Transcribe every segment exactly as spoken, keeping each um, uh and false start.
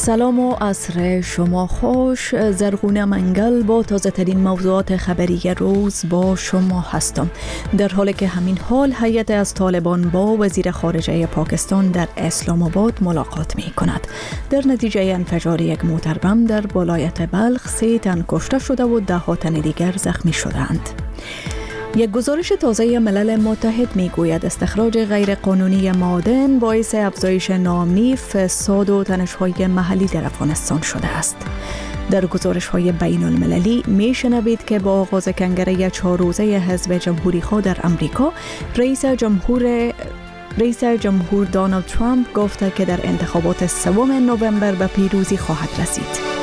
سلام و عصر شما خوش. زرغونه منگل با تازه ترین موضوعات خبری روز با شما هستم، در حالی که همین حال هیئت از طالبان با وزیر خارجه پاکستان در اسلام آباد ملاقات می کند. در نتیجه انفجار یک موتر بم در ولایت بلخ سه تن کشته شده و ده ها تن دیگر زخمی شدند. یک گزارش تازه ملل متحد میگوید استخراج غیرقانونی معادن باعث افزایش ناامنی، فساد و تنش‌های محلی در افغانستان شده است. در گزارش‌های بین المللی میشنوید که با آغاز کنگره چهار روزه حزب جمهوری خواه در امریکا، رئیس جمهور رئیس جمهور دونالد ترامپ گفته که در انتخابات سوم نوامبر به پیروزی خواهد رسید.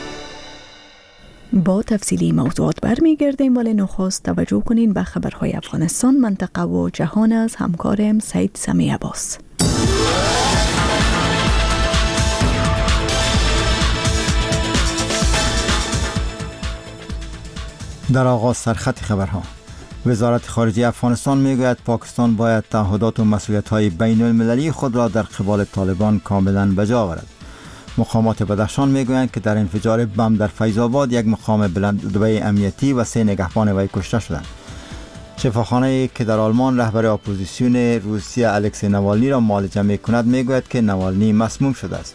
با تفصیلی موضوعات برمیگردیم، ولی نخست توجه کنین به خبرهای افغانستان، منطقه و جهان از همکارم سید سمی عباس. در آغاز سرخط خبرها، وزارت خارجه افغانستان میگوید پاکستان باید تعهدات و مسئولیت‌های بین المللی خود را در قبال طالبان کاملا بجا آورد. مقامات بدخشان میگویند که در انفجار بم در فیض آباد یک مقام بلندرتبه امنیتی و سه نگهبان وی کشته شدند. شفاخانه‌ای که در آلمان رهبر اپوزیسیون روسیه الکسی نوالنی را معالجه میکند میگوید که نوالنی مسموم شده است.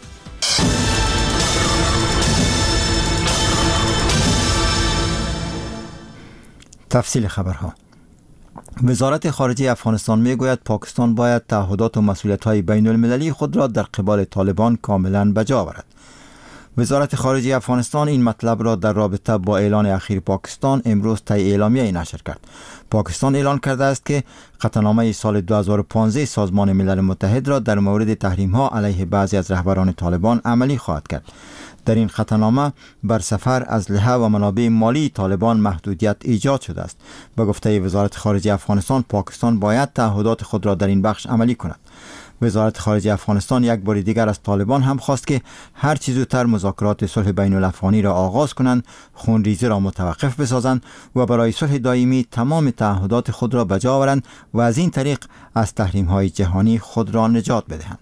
تفصیل خبرها. وزارت خارجه افغانستان میگوید پاکستان باید تعهدات و مسئولیت‌های بین المللی خود را در قبال طالبان کاملا بجا آورد. وزارت خارجه افغانستان این مطلب را در رابطه با اعلان اخیر پاکستان امروز طی اعلامیه نشر کرد. پاکستان اعلان کرده است که قطعنامه سال دو هزار و پانزده سازمان ملل متحد را در مورد تحریم‌ها علیه بعضی از رهبران طالبان عملی خواهد کرد. در این قطعنامه بر سفر، اسلحه و منابع مالی طالبان محدودیت ایجاد شده است. به گفته وزارت خارجه افغانستان، پاکستان باید تعهدات خود را در این بخش عملی کند. وزارت خارجه افغانستان یک بار دیگر از طالبان هم خواست که هر چه زودتر مذاکرات صلح بین الافغانی را آغاز کنند، خونریزی را متوقف بسازند و برای صلح دائمی تمام تعهدات خود را بجا آورند و از این طریق از تحریم‌های جهانی خود را نجات بدهند.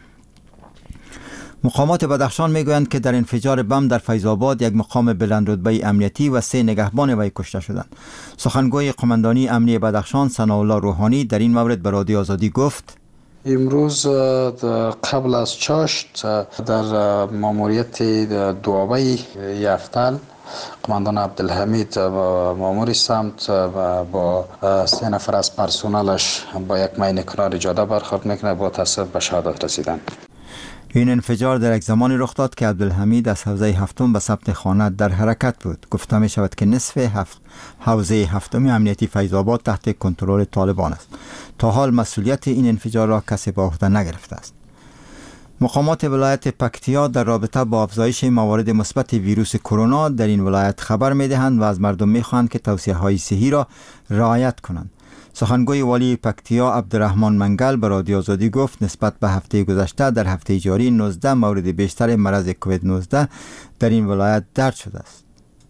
مقامات بدخشان میگویند که در انفجار بم در فیض آباد یک مقام بلندرتبه امنیتی و سه نگهبان وی کشته شدند. سخنگوی قماندانی امنی بدخشان ثناءالله روحانی در این مورد به رادیو آزادی گفت: امروز قبل از چاشت در ماموریت دوابه یفتل قماندان عبدالحمید مامور سمت و با سه نفر از پرسنلش با یک مین کنار جاده برخورد میکنه، با تاسف به شهادت رسیدن. این انفجار در یک زمانی رخ داد که عبدالحمید از حوزه هفتم به سمت خانه در حرکت بود. گفته می شود که نصف هفت حوزه هفتم امنیتی فیض آباد تحت کنترل طالبان است. تا حال مسئولیت این انفجار را کسی به عهده نگرفته است. مقامات ولایت پکتیا در رابطه با افزایش موارد مثبت ویروس کرونا در این ولایت خبر می دهند و از مردم می خواهند که توصیه های صحی را رعایت کنند. سخنگوی والی پکتیا عبدالرحمن منگل به رادیو آزادی گفت نسبت به هفته گذشته در هفته جاری نوزده مورد بیشتر مرض کووید نوزده در این ولایت درج شده است.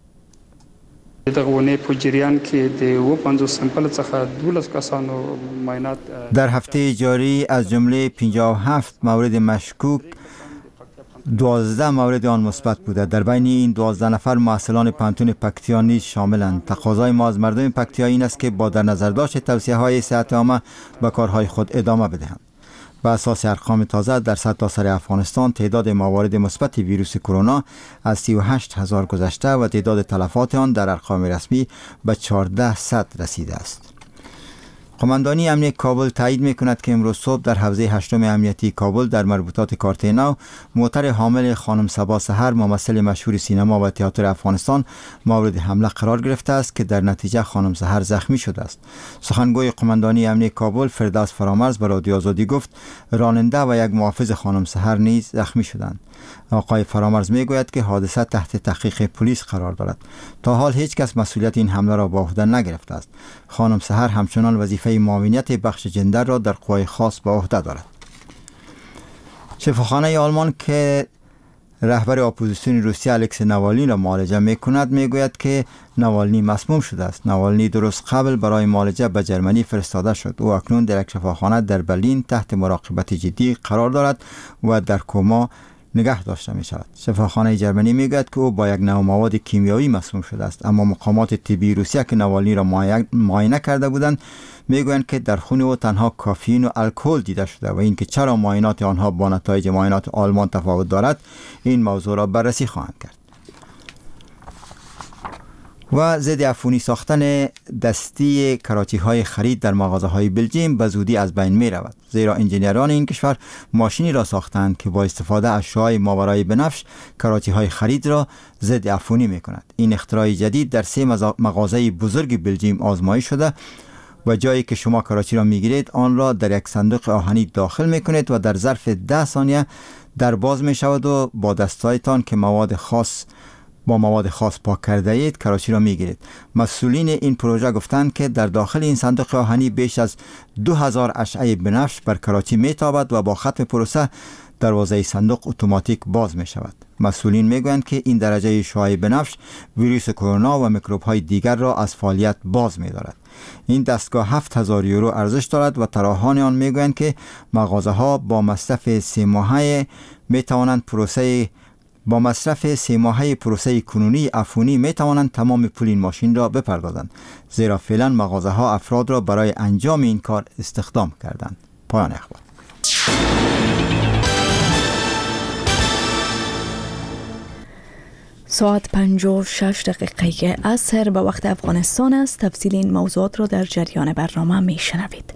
در هفته جاری از جمله پنجاه و هفت مورد مشکوک دوازده مورد آن مثبت بوده. در بین این دوازده نفر محصلان پانتون پکتیا نیز شاملند. تقاضای ما از مردم پکتیا این است که با در نظر داشت توصیه های صحت عامه به کارهای خود ادامه بدهند. بر اساس ارقام تازه در سرتاسر افغانستان تعداد موارد مثبت ویروس کرونا از سی و هشت هزار گذشته و تعداد تلفات آن در ارقام رسمی به چهارده صد رسیده است. قماندانی امنیت کابل تایید می‌کند که امروز صبح در حوزه هشتم امنیتی کابل در مربوطات کارت نو موتر حامل خانم صبا سحر ممثل مشهور سینما و تئاتر افغانستان مورد حمله قرار گرفته است که در نتیجه خانم سحر زخمی شده است. سخنگوی قماندانی امنیت کابل فردوس فرامرز به رادیو آزادی گفت راننده و یک محافظ خانم سحر نیز زخمی شدند. آقای فرامرز میگوید که حادثه تحت تحقیق پلیس قرار دارد. تا حال هیچ کس مسئولیت این حمله را به عهده نگرفته است. خانم سحر همچنان وظیفه معاونیت بخش جندر را در قوای خاص به عهده دارد. شفاخانه آلمان که رهبر اپوزیسیون روسیه الکسی نوالنی را معالجه میکند میگوید که نوالنی مسموم شده است. نوالنی درست قبل برای معالجه به جرمنی فرستاده شد. او اکنون در یک شفاخانه در برلین تحت مراقبت جدی قرار دارد و در کما نگه داشته می شود. شفاخانه جرمنی می گوید که او با یک نوع مواد کیمیایی مسموم شده است، اما مقامات طبی روسیه که نوالنی را معاینه کرده بودند می گویند که در خون او تنها کافئین و الکل دیده شده و اینکه چرا معاینات آنها با نتایج معاینات آلمان تفاوت دارد این موضوع را بررسی خواهند کرد. و ضد عفونی ساختن دستی کراچی های خرید در مغازه های بلژیم به زودی از بین می رود، زیرا انجینیران این کشور ماشینی را ساختند که با استفاده از شعاع ماورای بنفش کراچی های خرید را ضد عفونی می کند. این اختراع جدید در سه مغازه بزرگ بلژیم آزمایش شده و جایی که شما کراچی را می گیرید آن را در یک صندوق آهنی داخل می کنید و در ظرف ده ثانیه در باز می شود و با دستایتان که مواد خاص با مواد خاص پاک کرده اید کراچی را می گیرید. مسئولین این پروژه گفتند که در داخل این صندوق آهنی بیش از دو هزار اشعه بنفش بر کراچی می تابد و با ختم پروسه دروازه صندوق اتوماتیک باز می شود. مسئولین می گویند که این درجه شعاع بنفش ویروس کرونا و میکروب های دیگر را از فعالیت باز می دارد. این دستگاه هفت هزار یورو ارزش دارد و طراحان آن می گویند که مغازه ها با مصرف سه ماهه می توانند پروسه با مصرف سه ماهه پروسه کنونی عفونی می توانند تمام پول این ماشین را بپردازند، زیرا فعلا مغازه ها افراد را برای انجام این کار استخدام کردند. پایان اخبار. ساعت پنج و شش دقیقه عصر به وقت افغانستان است. تفصیل این موضوعات را در جریان برنامه می شنوید.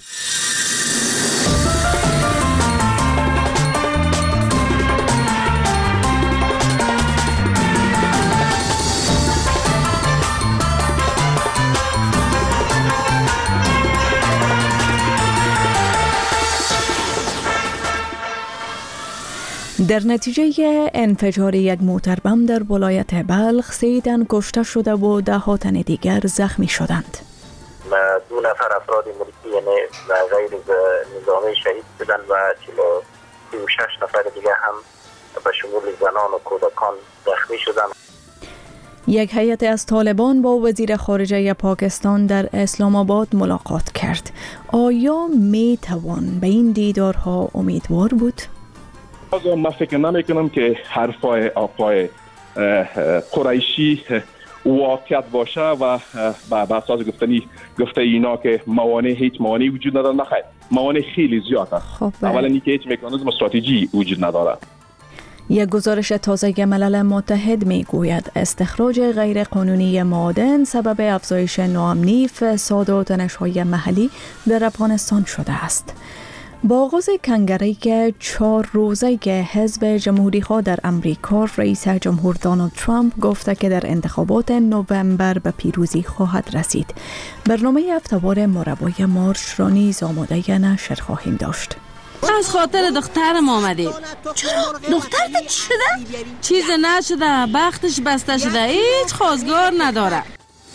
در نتیجه انفجار یک موتر بم در ولایت بلخ سه تن کشته شده و ده ها تن دیگر زخمی شدند. دو نفر افراد ملکی یعنی غیر نظامی شهید شدند و چهل و شش نفر دیگر هم به شمول زنان و کودکان زخمی شدند. یک هیئت از طالبان با وزیر خارجه پاکستان در اسلام آباد ملاقات کرد. آیا می توان به این دیدارها امیدوار بود؟ من فکر نمی کنم که حرفای آقای قریشی واقعیت باشه و به اساس گفتنی گفته اینا که موانع هیچ موانعی وجود نداره. نخیر، موانع خیلی زیاد است. خب اولا اینکه هیچ مکانیزم استراتژی وجود نداره. یک گزارش تازه ملل متحد می گوید استخراج غیر قانونی معادن سبب افزایش ناامنی، فساد و تنش‌های محلی در افغانستان شده است. با آغاز کنگره چهار روزه حزب جمهوری‌خواه در امریکا، رئیس جمهور دونالد ترامپ گفته که در انتخابات نوامبر به پیروزی خواهد رسید. برنامه هفته‌وار مربای مارش را نیز آماده نشر خواهیم داشت. از خاطر دخترم آمدیم. چرا؟ دخترت چی شده؟ چیز نشده، بختش بسته شده، هیچ خواستگار نداره.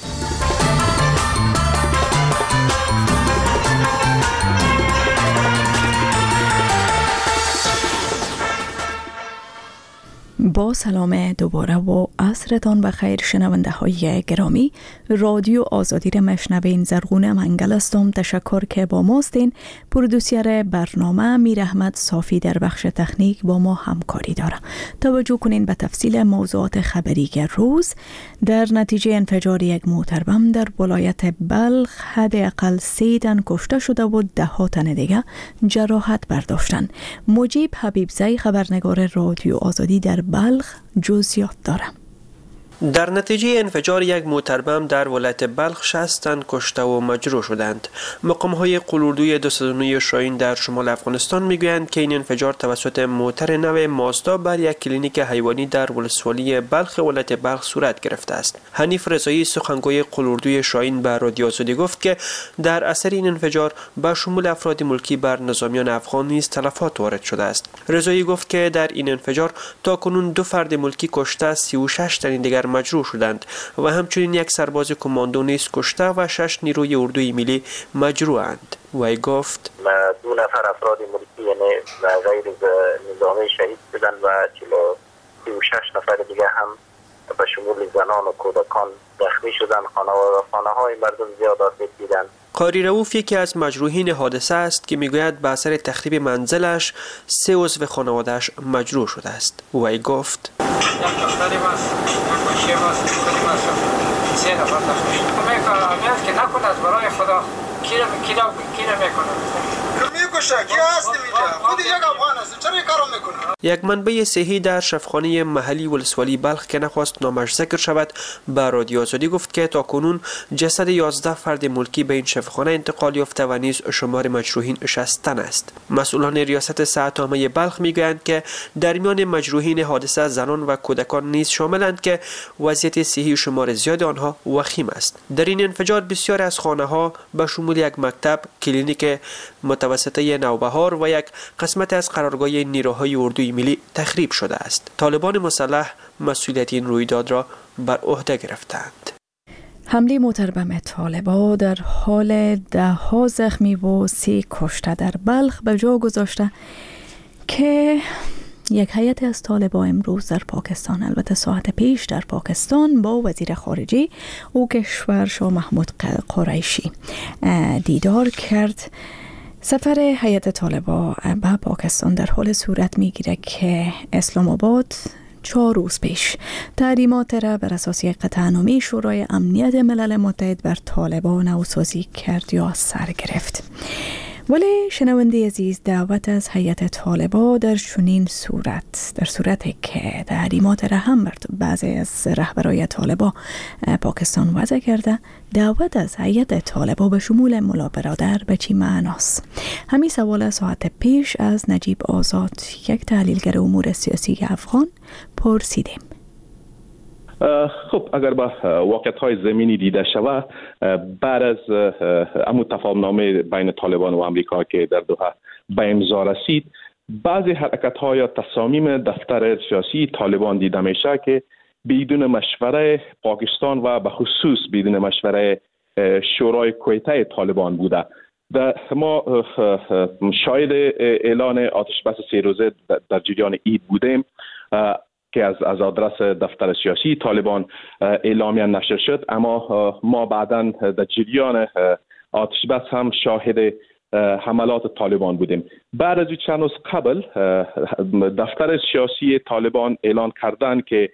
با سلام دوباره و عصرتان بخیر شنونده های گرامی. رادیو آزادی را مشنوین. زرغون منگل هستم. تشکر که با ماستین. پرودوسر برنامه میر احمد صافی در بخش تکنیک با ما همکاری داره. توجه کنین به تفصیل موضوعات خبری روز. در نتیجه انفجار یک موتر بم در ولایت بلخ حداقل سه تن کشته شده و ده ها تن دیگه جراحت برداشتن. مجیب حبیبزی خبرنگار رادیو آزادی در بلخ جزئیات دارم. در نتیجه انفجار یک موتر بم در ولایت بلخ شصت تن کشته و مجروح شدند. مقام‌های قلوردوی دو صد و نه شاهین در شمال افغانستان میگویند که این انفجار توسط موتر نو مازدا بر یک کلینیک حیوانی در ولسوالی بلخ ولایت بلخ صورت گرفته است. حنیف رضایی سخنگوی قلوردوی شاهین به رادیو آزادی گفت که در اثر این انفجار به شمول افراد ملکی بر نظامیان افغان نیز تلفات وارد شده است. رضایی گفت که در این انفجار تاکنون دو فرد ملکی کشته، سی و شش تن دیگر مجروح شدند و همچنین یک سرباز کماندو نیز کشته و شش نیروی اردوی ملی مجروحند. وی گفت دو نفر افراد ملکی یعنی غیر نظامی شهید شدند و سی و شش نفر دیگر هم به شمول زنان و کودکان زخمی شدند. خانه های مردم زیاد آسیب دیدند. قاری رؤوف یکی از مجروحین حادثه است که میگوید به اثر تخریب منزلش سه عضو خانواده‌اش مجروح شده است. وی گفت یک منبع صحی در شفاخانه محلی ولسوالی بلخ که نخواست نامش ذکر شود به رادیو آزادی گفت که تاکنون جسد یازده فرد ملکی به این شفاخانه انتقال یافته و نیز شمار مجروحین شصت تن است. مسئولان ریاست صحت عامه بلخ میگویند که در میان مجروحین حادثه زنان و کودکان نیز شاملند که وضعیت صحی شمار زیاد آنها وخیم است. در این انفجار بسیار از خانه ها به شمول یک مکتب، کلینیک متوسطه نوبهار و یک قسمت از قرارگاه نیروهای اردوی ملی تخریب شده است. طالبان مسلح مسئولیت این رویداد را بر عهده گرفتند. حمله محترم طالبان در حال ده ها زخمی و سی کشته در بلخ به جا گذاشته که یک هیئت از طالبان امروز در پاکستان، البته ساعت پیش در پاکستان، با وزیر خارجه او کشور شاه محمود قریشی دیدار کرد. سفر هیئت طالبان به پاکستان در حال صورت میگیره که اسلام آباد چهار روز پیش تحریمات را بر اساس یک قطعنامه شورای امنیت ملل متحد بر طالبان نوسازی کرد یا سر گرفت. ولی شنونده عزیز، دعوت از هیئت طالبان در چنین صورت، در صورتی که تحریمات را هم بر بعضی از رهبرای طالبان پاکستان وضع کرده، دعوت از هیئت طالبان به شمول ملا برادر به چی معناست؟ همین سوال ساعت پیش از نجیب آزاد، یک تحلیلگر امور سیاسی افغان، پرسیدیم. خب اگر با واقعیت های زمینی دیده شود، بعد از امو تفاهم نامه بین طالبان و امریکا که در دوحه به امضا رسید، بعضی حرکت های یا تصامیم دفتر سیاسی طالبان دیده میشه که بدون مشوره پاکستان و به خصوص بدون مشوره شورای کویته طالبان بوده. ما شاهد اعلان آتش بس سه روزه در جریان عید بودیم که از از آدرس دفتر سیاسی طالبان اعلامیه نشر شد، اما ما بعداً در جریان آتش بس هم شاهد حملات طالبان بودیم. بعد از چند روز قبل دفتر سیاسی طالبان اعلان کردن که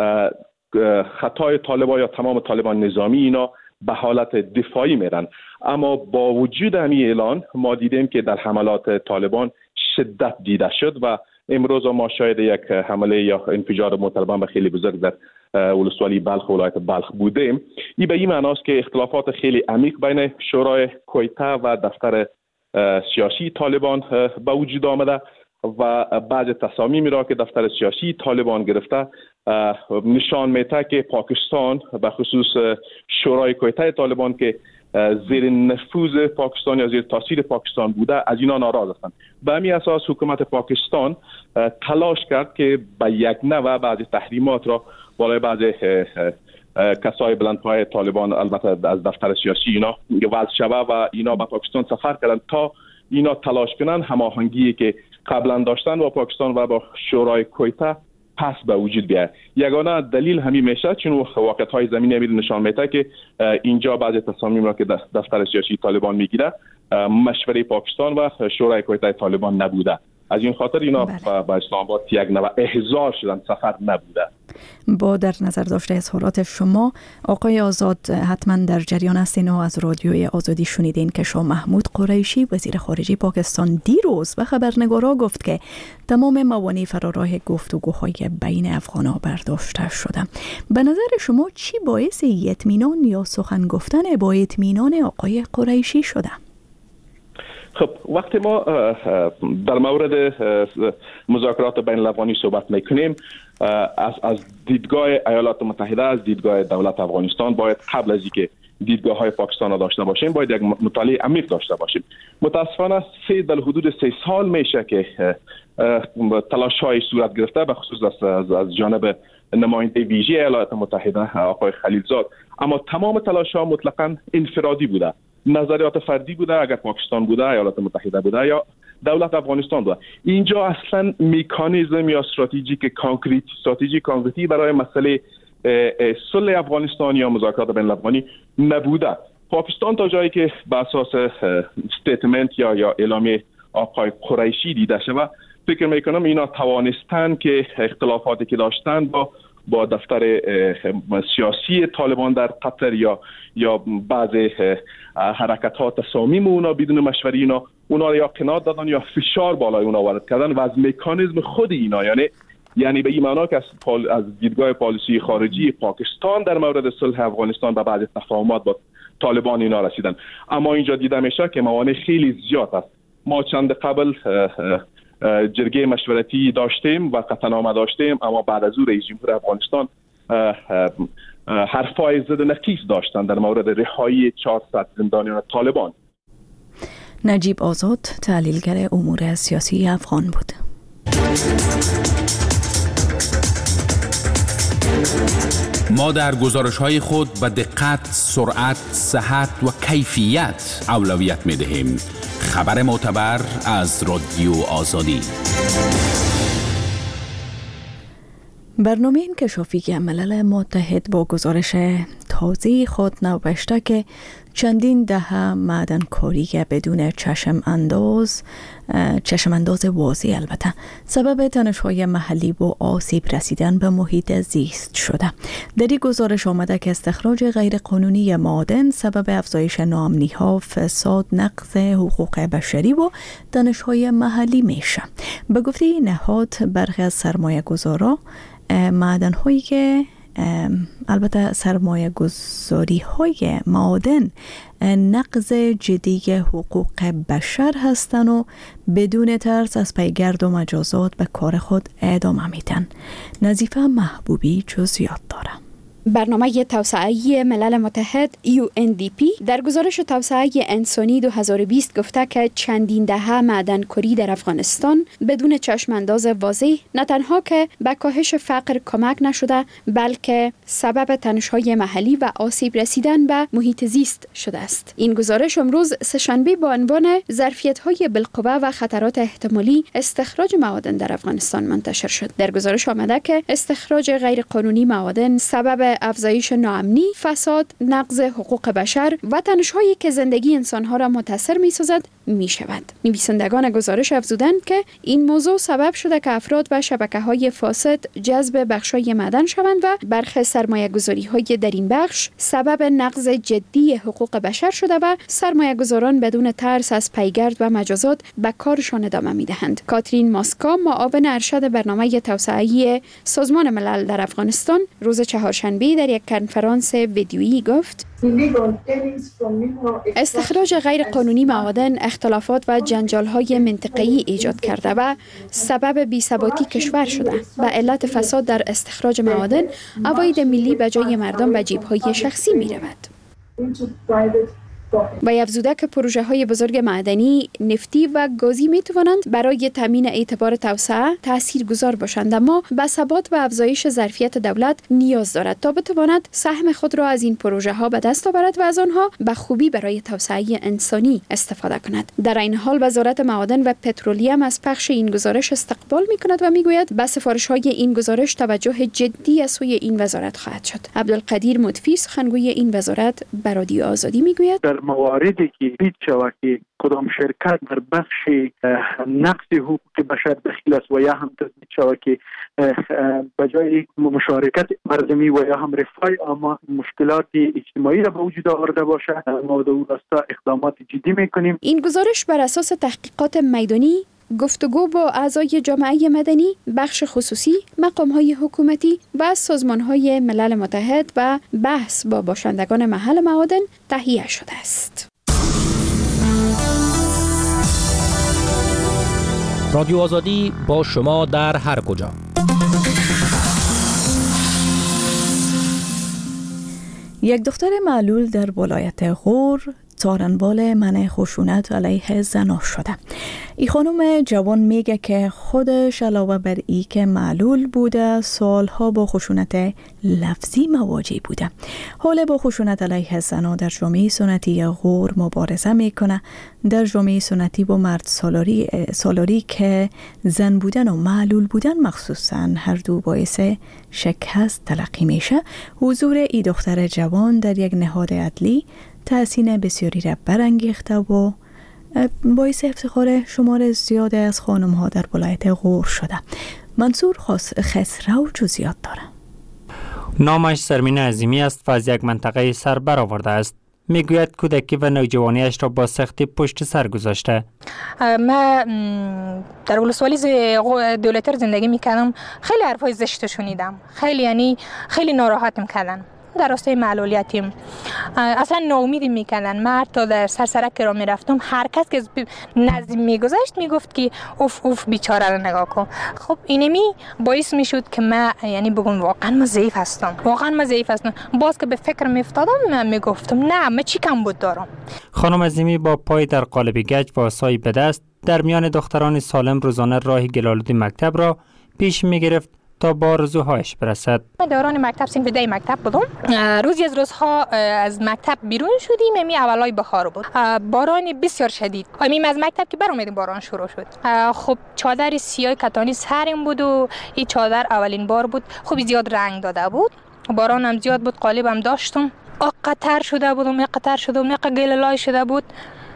خطای طالبان یا تمام طالبان نظامی اینا به حالت دفاعی میرن، اما با وجود همین اعلان ما دیدیم که در حملات طالبان شدت دیده شد و امروز ما شاید یک حمله یا انفجار مطلبان خیلی بزرگ در ولسوالی بلخ و ولایت بلخ بودیم. این به این معناست که اختلافات خیلی عمیق بین شورای کویته و دفتر سیاسی طالبان به وجود آمده و بعض تصامیمی را که دفتر سیاسی طالبان گرفته نشان میده که پاکستان به خصوص شورای کویته طالبان که زیر نفوذ پاکستان یا زیر تاثیر پاکستان بوده از اینا ناراض هستند. به همین اساس حکومت پاکستان تلاش کرد که به یک نوع بعضی تحریمات را بالای بعضی کسای بلندپایه طالبان البته از دفتر سیاسی اینا وضع شوه و اینا به پاکستان سفر کردن تا اینا تلاش کنن هماهنگی که قبلا داشتن با پاکستان و با شورای کویته پس به وجود بیاد. یگانه دلیل همین میشه چون واقعیت‌های زمینی امیر نشان میده که اینجا بعضی تصامیم را که دفتر سیاسی طالبان میگیره مشوره پاکستان و شورای کویته طالبان نبوده. از این خاطر اینا بله. با اسلام آباد یک نوع احضار شدن، سفر نبوده. با در نظر داشته اظهارات شما آقای آزاد حتما در جریان هستین و از رادیوی آزادی شنیدین که شاه محمود قریشی وزیر خارجه پاکستان دیروز به خبرنگارا گفت که تمام موانع فراراه گفتگوهای بین افغان‌ها برداشته شده. به نظر شما چی باعث اطمینان یا سخن گفتن با اطمینان آقای قریشی شده؟ خب وقتی ما در مورد مذاکرات بین الافغانی صحبت میکنیم از از دیدگاه ایالات متحده، از دیدگاه دولت افغانستان باید قبل از اینکه دیدگاه های پاکستان را داشته باشیم باید یک مطالعه عمیق داشته باشیم. متاسفانه سه در حدود سه سال میشه که تلاش های صورت گرفته به خصوص از, از جانب نماینده ویژه ایالات متحده آقای خلیلزاد، اما تمام تلاش ها مطلقاً انفرادی بوده، نظریات فردی بوده، اگر پاکستان بوده، ایالات متحده بوده یا دولت افغانستان بوده. اینجا اصلا مکانیزم یا استراتژیک کانکریت استراتژی کانکریتی برای مسئله صلح افغانستان یا مذاکرات بین الافغانی نبوده. پاکستان تا جایی که به اساس استیتمنت یا یا اعلامیه آقای قریشی دیده شود، فکر میکنم اینا توانستن که اختلافاتی که داشتن با با دفتر سیاسی طالبان در قطر یا یا بعض حرکتات تصامیم اونا بدون مشوره اینا اونا را یا قناعت دادن یا فشار بالای اونا وارد کردن و از مکانیزم خود اینا، یعنی یعنی به این معنا که از, پال... از دیدگاه پالیسی خارجی پاکستان در مورد صلح افغانستان به بعض تفاهمات با طالبان اینا رسیدن. اما اینجا دیده میشه که موانع خیلی زیاد است. ما چند قبل جرگه مشورتی داشتیم و قطعنامه داشتیم، اما بعد از او رئیس جمهور افغانستان حرفای ضد نقیص داشتن در مورد رهایی چهارصد زندانیان طالبان. نجیب آزاد، تحلیلگر امور سیاسی افغان بود. ما در گزارش‌های خود به دقت، سرعت، صحت و کیفیت اولویت می‌دهیم. خبر معتبر از رادیو آزادی. برنامه انکشافی ملل متحد با گزارش تازه خود نوشته که چندین دهه معدنکاری بدون چشم انداز چشم انداز واضح البته سبب تنش‌های محلی و آسیب رسیدن به محیط زیست شده. در این گزارش آمده که استخراج غیرقانونی معادن سبب افزایش ناامنی‌ها، فساد، نقض حقوق بشری و تنش‌های محلی میشه. به گفته این نهاد، برخی از سرمایه‌گذارا معدن‌هایی که البته سرمایه گذاری های معادن نقض جدی حقوق بشر هستند و بدون ترس از پیگرد و مجازات به کار خود ادامه میدن. نظیفه محبوبی جزئیات داره. برنامه توسعه ملل متحد یو ان دی پی در گزارش توسعه انسانی دو هزار و بیست گفته که چندین دهه معدنکاری در افغانستان بدون چشمانداز واضح نه تنها که به کاهش فقر کمک نشده، بلکه سبب تنش‌های محلی و آسیب رسیدن به محیط زیست شده است. این گزارش امروز سه‌شنبه با عنوان ظرفیت‌های بالقوه و خطرات احتمالی استخراج معادن در افغانستان منتشر شد. در گزارش آمده که استخراج غیرقانونی معادن سبب افزایش ناامنی، فساد، نقض حقوق بشر و تنش‌هایی که زندگی انسان‌ها را متاثر می‌سازد می‌شود. نویسندگان گزارش افزودند که این موضوع سبب شده که افراد و شبکه‌های فاسد جذب بخش‌های معدن شوند و برخی سرمایه‌گذاری‌های در این بخش سبب نقض جدی حقوق بشر شده و سرمایه‌گذاران بدون ترس از پیگرد و مجازات به کارشان ادامه می‌دهند. کاترین ماسکا، معاون ارشد برنامه توسعه سازمان ملل در افغانستان، روز چهارشنبه در یک کنفرانس ویدیویی گفت: استخراج غیر قانونی معادن اختلافات و جنجال‌های منطقه‌ای ایجاد کرده و سبب بی‌ثباتی کشور شده. به علت فساد در استخراج معادن، عواید ملی به جای مردم به جیب‌های شخصی می‌رود. و افزوده که پروژه های بزرگ معدنی، نفتی و گازی می توانند برای تامین اعتبار توسعه تأثیر گذار باشند، اما به ثبات و افزایش ظرفیت دولت نیاز دارد تا بتواند سهم خود را از این پروژه ها به دست آورد و از آنها به خوبی برای توسعه انسانی استفاده کند. در این حال وزارت معادن و پترولیم از پخش این گزارش استقبال می کند و می گوید به سفارش های این گزارش توجه جدی از سوی این وزارت خواهد شد. عبدالقدیر مطفی، سخنگوی این وزارت، به رادیو آزادی می گوید: مواردی که دید شود که کدام شرکت در بخش نقض حقوق بشر دخیل است و یا هم تثبیت شود که بجای مشارکت مردمی و یا هم رفاه اما مشکلات اجتماعی را به وجود آورده باشد، ما در راستا اقدامات جدی میکنیم. این گزارش بر اساس تحقیقات میدانی، گفتگو با اعضای جامعه مدنی، بخش خصوصی، مقام‌های حکومتی و سازمان‌های ملل متحد و بحث با باشندگان محل معادن تهیه شده است. رادیو آزادی با شما در هر کجا. یک دختر معلول در ولایت غور سارنبال منع خشونت علیه زنان شده. این خانم جوان میگه که خودش علاوه بر ای که معلول بوده، سالها با خشونت لفظی مواجه بوده. حالا با خشونت علیه زنان در جامعه سنتی غور مبارزه میکنه. در جامعه سنتی با مرد سالاری, سالاری که زن بودن و معلول بودن مخصوصا هر دو باعث شکست تلقی میشه. حضور ای دختر جوان در یک نهاد عدلی تحسین بسیاری را برانگیخته و باعث افتخار شمار زیاد از خانم ها در ولایت غور شده. منصور خسرو جزئیات داره. نامش سرمین عظیمی است و از یک منطقه سر برآورده است. میگوید کودکی و نوجوانیش را با سختی پشت سر گذاشته. من در ولسوالی دولتر زندگی میکردم، خیلی حرفای زشت شنیدم، خیلی یعنی خیلی ناراحتم کردن در راستای معلولیتیم، اصلا ناامیدی میکردن. من تا در سرسرک را میرفتم، هر کس که نزدیک میگذشت میگفت که اوف اوف بیچاره را نگاه کن. خب اینمی باعث میشد که من یعنی بگم واقعا من ضعیف هستم، واقعا من ضعیف هستم. باز که به فکر میافتادم من میگفتم نه، من چی کم بود دارم. خانم عظیمی با پای در قالب گچ و عصای به دست در میان دختران سالم روزانه راه گلالودی مکتب را پیش میگرفت تا با آرزوهایش برسد. من دوران مکتب صنف ده مکتب بودم. روزی از روزها از مکتب بیرون شدیم، می اولای بخار بود، باران بسیار شدید. میم از مکتب که برآمدیم باران شروع شد. خب چادر سیاه کتانی سرم بود و این چادر اولین بار بود، خب زیاد رنگ داده بود، باران هم زیاد بود، قالبم داشتم، قطر شده بودم، می قطر شده بودم، گلالای شده بود،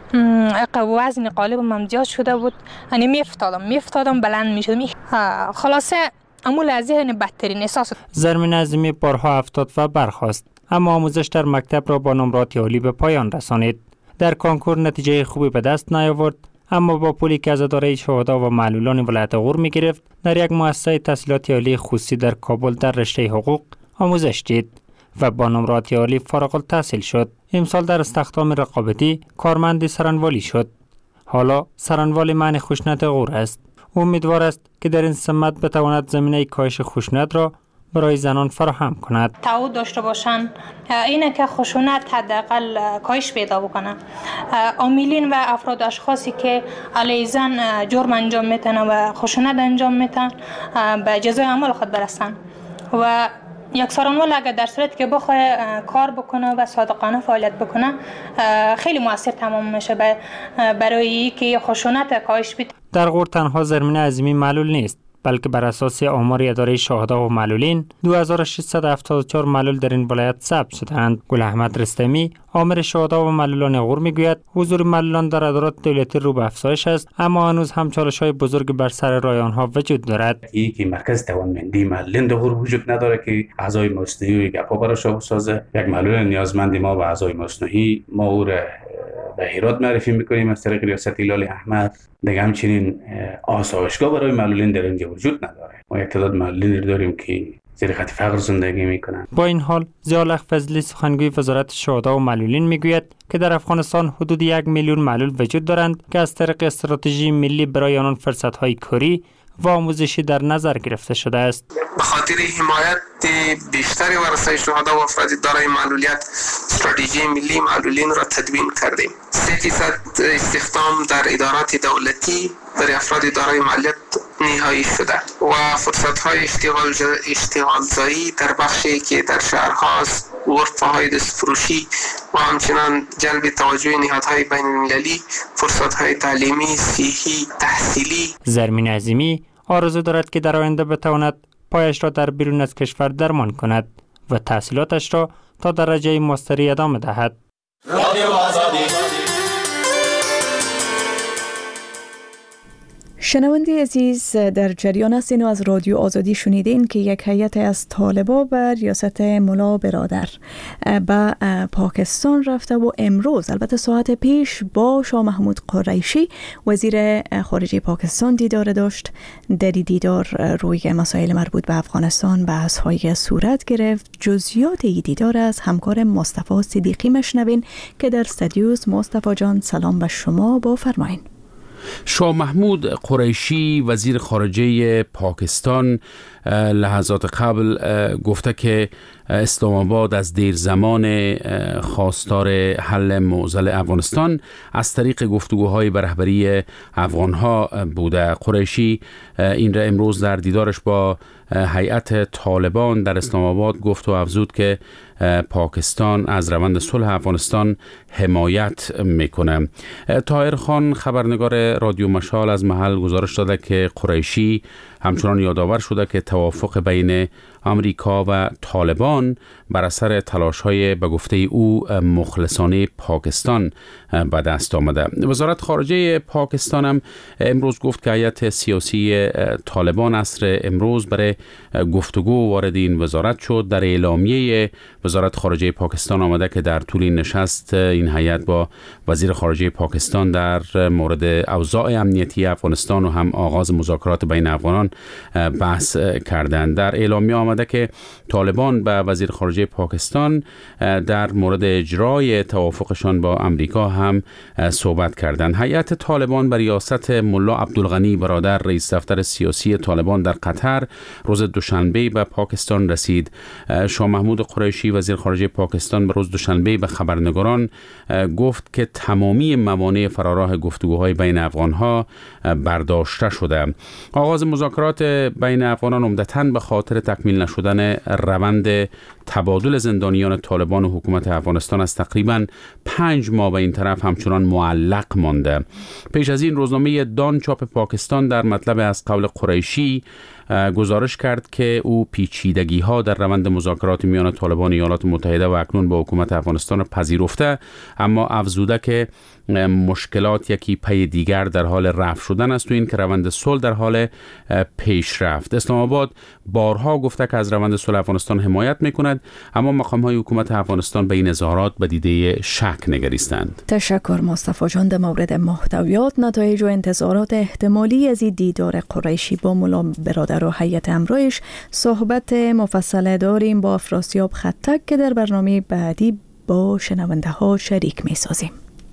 وزن قالبم هم زیاد شده بود. یعنی میافتادم میافتادم بلند میشدم. خلاصه اما لحظه بدترین احساس. زرمین عظیمی بارها افتاد و برخاست، اما آموزش در مکتب را با نمرات عالی به پایان رسانید. در کنکور نتیجه خوبی به دست نیاورد، اما با پولی که از اداره شهدا و معلولان ولایت غور می گرفت در یک مؤسسه تحصیلات عالی خصوصی در کابل در رشته حقوق آموزش دید و با نمرات عالی فارغ التحصیل شد. امسال در استخدام رقابتی کارمند سرانوالی شد. حالا سرانوال معنی خشونت غور است. امیدوار است که در این سمت بتواند زمینه کاهش خشونت را برای زنان فراهم کند. تعهد داشته باشند اینه که خشونت حداقل کاهش پیدا بکنه. عاملین و افراد اشخاصی که علیه زن جرم انجام میتن و خشونت انجام میتن به جزای عمل خود برسن و یک سرانوال اگر در صورتی که بخواه کار بکنه و صادقانه فعالیت بکنه خیلی مؤثر تمام میشه برای که خشونت کاهش بده. در غور تنها زرمین عظیمی معلول نیست، بلکه بر اساس آمار اداره شهدا و معلولین دو هزار و ششصد و هفتاد و چهار معلول در این ولایت ثبت شدند. گل احمد رستمی آمر شهدا و معلولان غور میگوید حضور معلولان در ادارات دولتی رو به افزایش است، اما هنوز هم چالش‌های بزرگ بر سر راه آنها وجود دارد. یکی مرکز توانمندی معلولین در غور وجود نداره که اعضای مصنوعی و گپا براش بسازه. یک معلول نیازمند ما به اعضای مصنوعی ما او را به هرات معرفی میکنیم از طریق ریاست هلال احمر. دیگه همچنین آسایشگاه برای معلولین در اینجا وجود نداره. ما یک تعداد معلولین داریم که زیر خط فقر زندگی میکنن. با این حال ضیاءالحق فضلی سخنگوی وزارت شهدا و معلولین میگوید که در افغانستان حدود یک میلیون معلول وجود دارند که از طریق استراتژی ملی برای آنان فرصت‌های کاری و آموزشی در نظر گرفته شده است. به خاطر حمایت بیشتری ورثه شهدا و افراد دارای معلولیت استراتژی ملی معلولین را تدوین کردیم. سه فیصد استخدام در ادارات دولتی برای افراد دارای معلولیت نهایی شده و فرصت‌های اشتغال اشتغالزایی در بخشی که در شهرهاست، غرفه‌های دستفروشی و همچنان جلب توجه نهادهای بین‌المللی، فرصت‌های تعلیمی، صحی، تحصیلی. زرمین عظیمی آرزو دارد که در آینده بتواند پایش را در بیرون از کشور درمان کند و تحصیلاتش را تا درجه ماستری ادامه دهد. شنونده عزیز، در جریان هستین و از رادیو آزادی شنیدین که یک هیئت از طالبا به ریاست ملا برادر به پاکستان رفته و امروز البته ساعت پیش با شاه محمود قریشی وزیر خارجه پاکستان دیدار داشت. در دیدار روی مسائل مربوط به افغانستان بحث‌های صورت گرفت. جزئیات این دیدار از همکار مصطفی صدیقی مشنوین که در استودیوست. مصطفی جان سلام به شما، با فرمایین. شاه محمود قریشی وزیر خارجه پاکستان لحظات قبل گفته که اسلام آباد از دیر زمان خواستار حل معضل افغانستان از طریق گفتگوهای به رهبری افغانها بوده. قریشی این را امروز در دیدارش با هیئت طالبان در اسلام آباد گفت و افزود که پاکستان از روند صلح افغانستان حمایت میکنه. طاهر خان خبرنگار رادیو مشال از محل گزارش داده که قریشی همچنان یادآور شده که توافق بین آمریکا و طالبان بر اثر تلاش‌های به گفته او مخلصانه پاکستان به دست آمده. وزارت خارجه پاکستان هم امروز گفت که هیئت سیاسی طالبان عصر امروز برای گفتگو وارد این وزارت شد. در اعلامیه وزارت خارجه پاکستان آمده که در طول نشست این هیئت با وزیر خارجه پاکستان در مورد اوضاع امنیتی افغانستان و هم آغاز مذاکرات بین افغانان بحث کردند. در اعلامیه آمده که طالبان با وزیر خارجه پاکستان در مورد اجرای توافقشان با امریکا هم صحبت کردند. هیئت طالبان بر ریاست ملا عبدالغنی برادر رئیس دفتر سیاسی طالبان در قطر روز دوشنبه به پاکستان رسید. شاه محمود قریشی وزیر خارجه پاکستان به روز دوشنبه به خبرنگاران گفت که تمامی موانع فراراه گفتگوهای بین افغانها برداشته شده. آغاز مذاکرات بین افغانان عمدتاً به خاطر تکمیل نشدن روند تبادل زندانیان طالبان و حکومت افغانستان از تقریباً پنج ماه به این طرف همچنان معلق مانده. پیش از این روزنامه دان چاپ پاکستان در مطلب از قول قریشی گزارش کرد که او پیچیدگی ها در روند مذاکرات میان طالبان ایالات متحده و اکنون با حکومت افغانستان پذیرفته، اما افزوده که مشکلات یکی پی دیگر در حال رفع شدن است و این که روند صلح در حال پیشرفت. اسلام آباد بارها گفته که از روند صلح افغانستان حمایت میکند، اما مقام های حکومت افغانستان به این اظهارات به دیده شک نگریستند. تشکر مصطفی جان. در مورد محتویات، نتایج و انتظارات احتمالی از دیدار قریشی با ملا برادر و هیئت همراهش صحبت مفصل داریم با افراسیاب خطک که در برنامه بعدی با شنونده ها شریک می سازیم.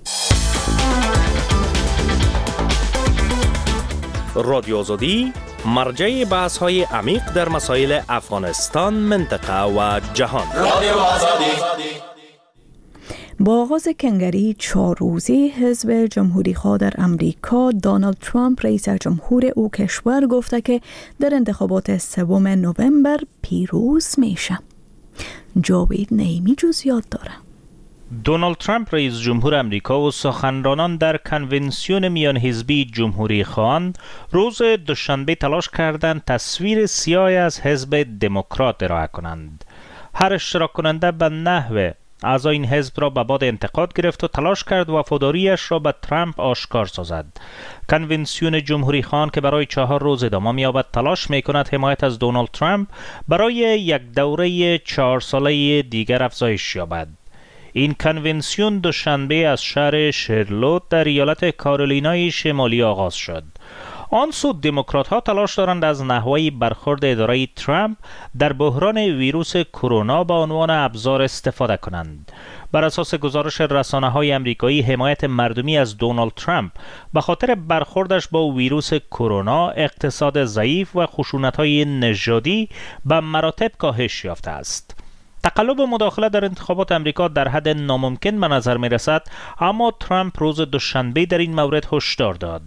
رادیو آزادی مرجع بحث های عمیق در مسائل افغانستان، منطقه و جهان. رادیو آزادی. با آغاز کنگری چهار روزه حزب جمهوری خواه در امریکا، دونالد ترامپ رئیس جمهور او کشور گفته که در انتخابات سوم نوامبر پیروز میشه. جاوید نعیمی جزئیات داره. دونالد ترامپ رئیس جمهور امریکا و سخنرانان در کنونسیون میان حزبی جمهوری خواهان روز دوشنبه تلاش کردند تصویر سیاهی از حزب دموکرات ارائه کنند. هر اشتراک کننده به نحو اعضای این حزب را به باد انتقاد گرفت و تلاش کرد وفاداریش را به ترامپ آشکار سازد. کنونسیون جمهوری خواهان که برای چهار روز ادامه می‌یابد تلاش می‌کند حمایت از دونالد ترامپ برای یک دوره چهار ساله دیگر افزایش یابد. این کنونسیون دوشنبه از شهر شارلوت در ایالت کارولینای شمالی آغاز شد. آن سو دموکرات ها تلاش دارند از نحوه برخورد اداره ترامپ در بحران ویروس کرونا به عنوان ابزار استفاده کنند. بر اساس گزارش رسانه های امریکایی، حمایت مردمی از دونالد ترامپ به خاطر برخوردش با ویروس کرونا، اقتصاد ضعیف و خشونت های نژادی به مراتب کاهش یافته است. تقلب و مداخله در انتخابات امریکا در حد ناممکن به نظر می رسد، اما ترامپ روز دوشنبه در این مورد هشدار داد.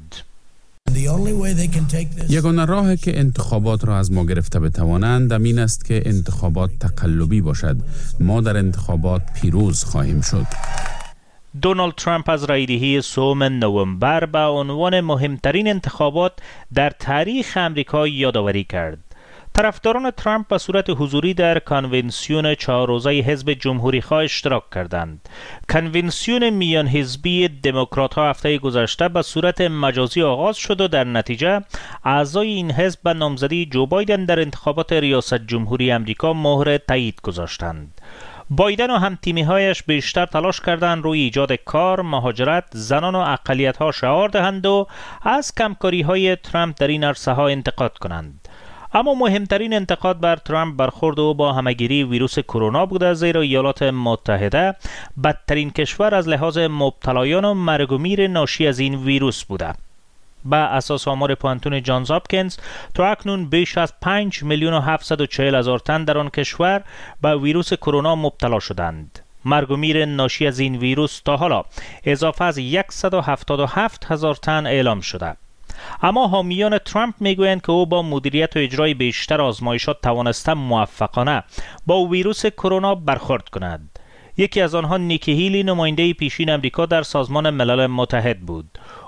یگانه راهی که انتخابات را از ما گرفته بتوانند این است که انتخابات تقلبی باشد. ما در انتخابات پیروز خواهیم شد. دونالد ترامپ از رایدهی سوم نوامبر به عنوان مهمترین انتخابات در تاریخ امریکا یادآوری کرد. طرفداران ترامپ به صورت حضوری در کنونسیون چهار روزه حزب جمهوری خواه اشتراک کردند. کنونسیون میان حزبی دموکرات ها هفته گذشته به صورت مجازی آغاز شد و در نتیجه اعضای این حزب به نامزدی جو بایدن در انتخابات ریاست جمهوری امریکا مهر تایید گذاشتند. بایدن و هم تیمی هایش بیشتر تلاش کردند روی ایجاد کار، مهاجرت، زنان و اقلیت ها شعار دهند و از کمکاری های ترامپ در این عرصه ها انتقاد کنند. اما مهمترین انتقاد بر ترامپ برخورد او با همهگیری ویروس کرونا بوده، زیرا ایالات متحده بدترین کشور از لحاظ مبتلایان و مرگ و میر ناشی از این ویروس بوده. با اساس آمار پانتون جانز هاپکینز تا اکنون بیش از پنج میلیون و هفتصد و چهل هزار تن در آن کشور به ویروس کرونا مبتلا شدند. مرگ و میر ناشی از این ویروس تا حالا اضافه از صد و هفتاد و هفت هزار تن اعلام شده. اما حامیان ترامپ میگویند که او با مدیریت و اجرای بیشتر آزمایشات توانسته موفقانه با ویروس کرونا برخورد کند. یکی از آنها نیکی هیلی، نماینده پیشین امریکا در سازمان ملل متحد بود.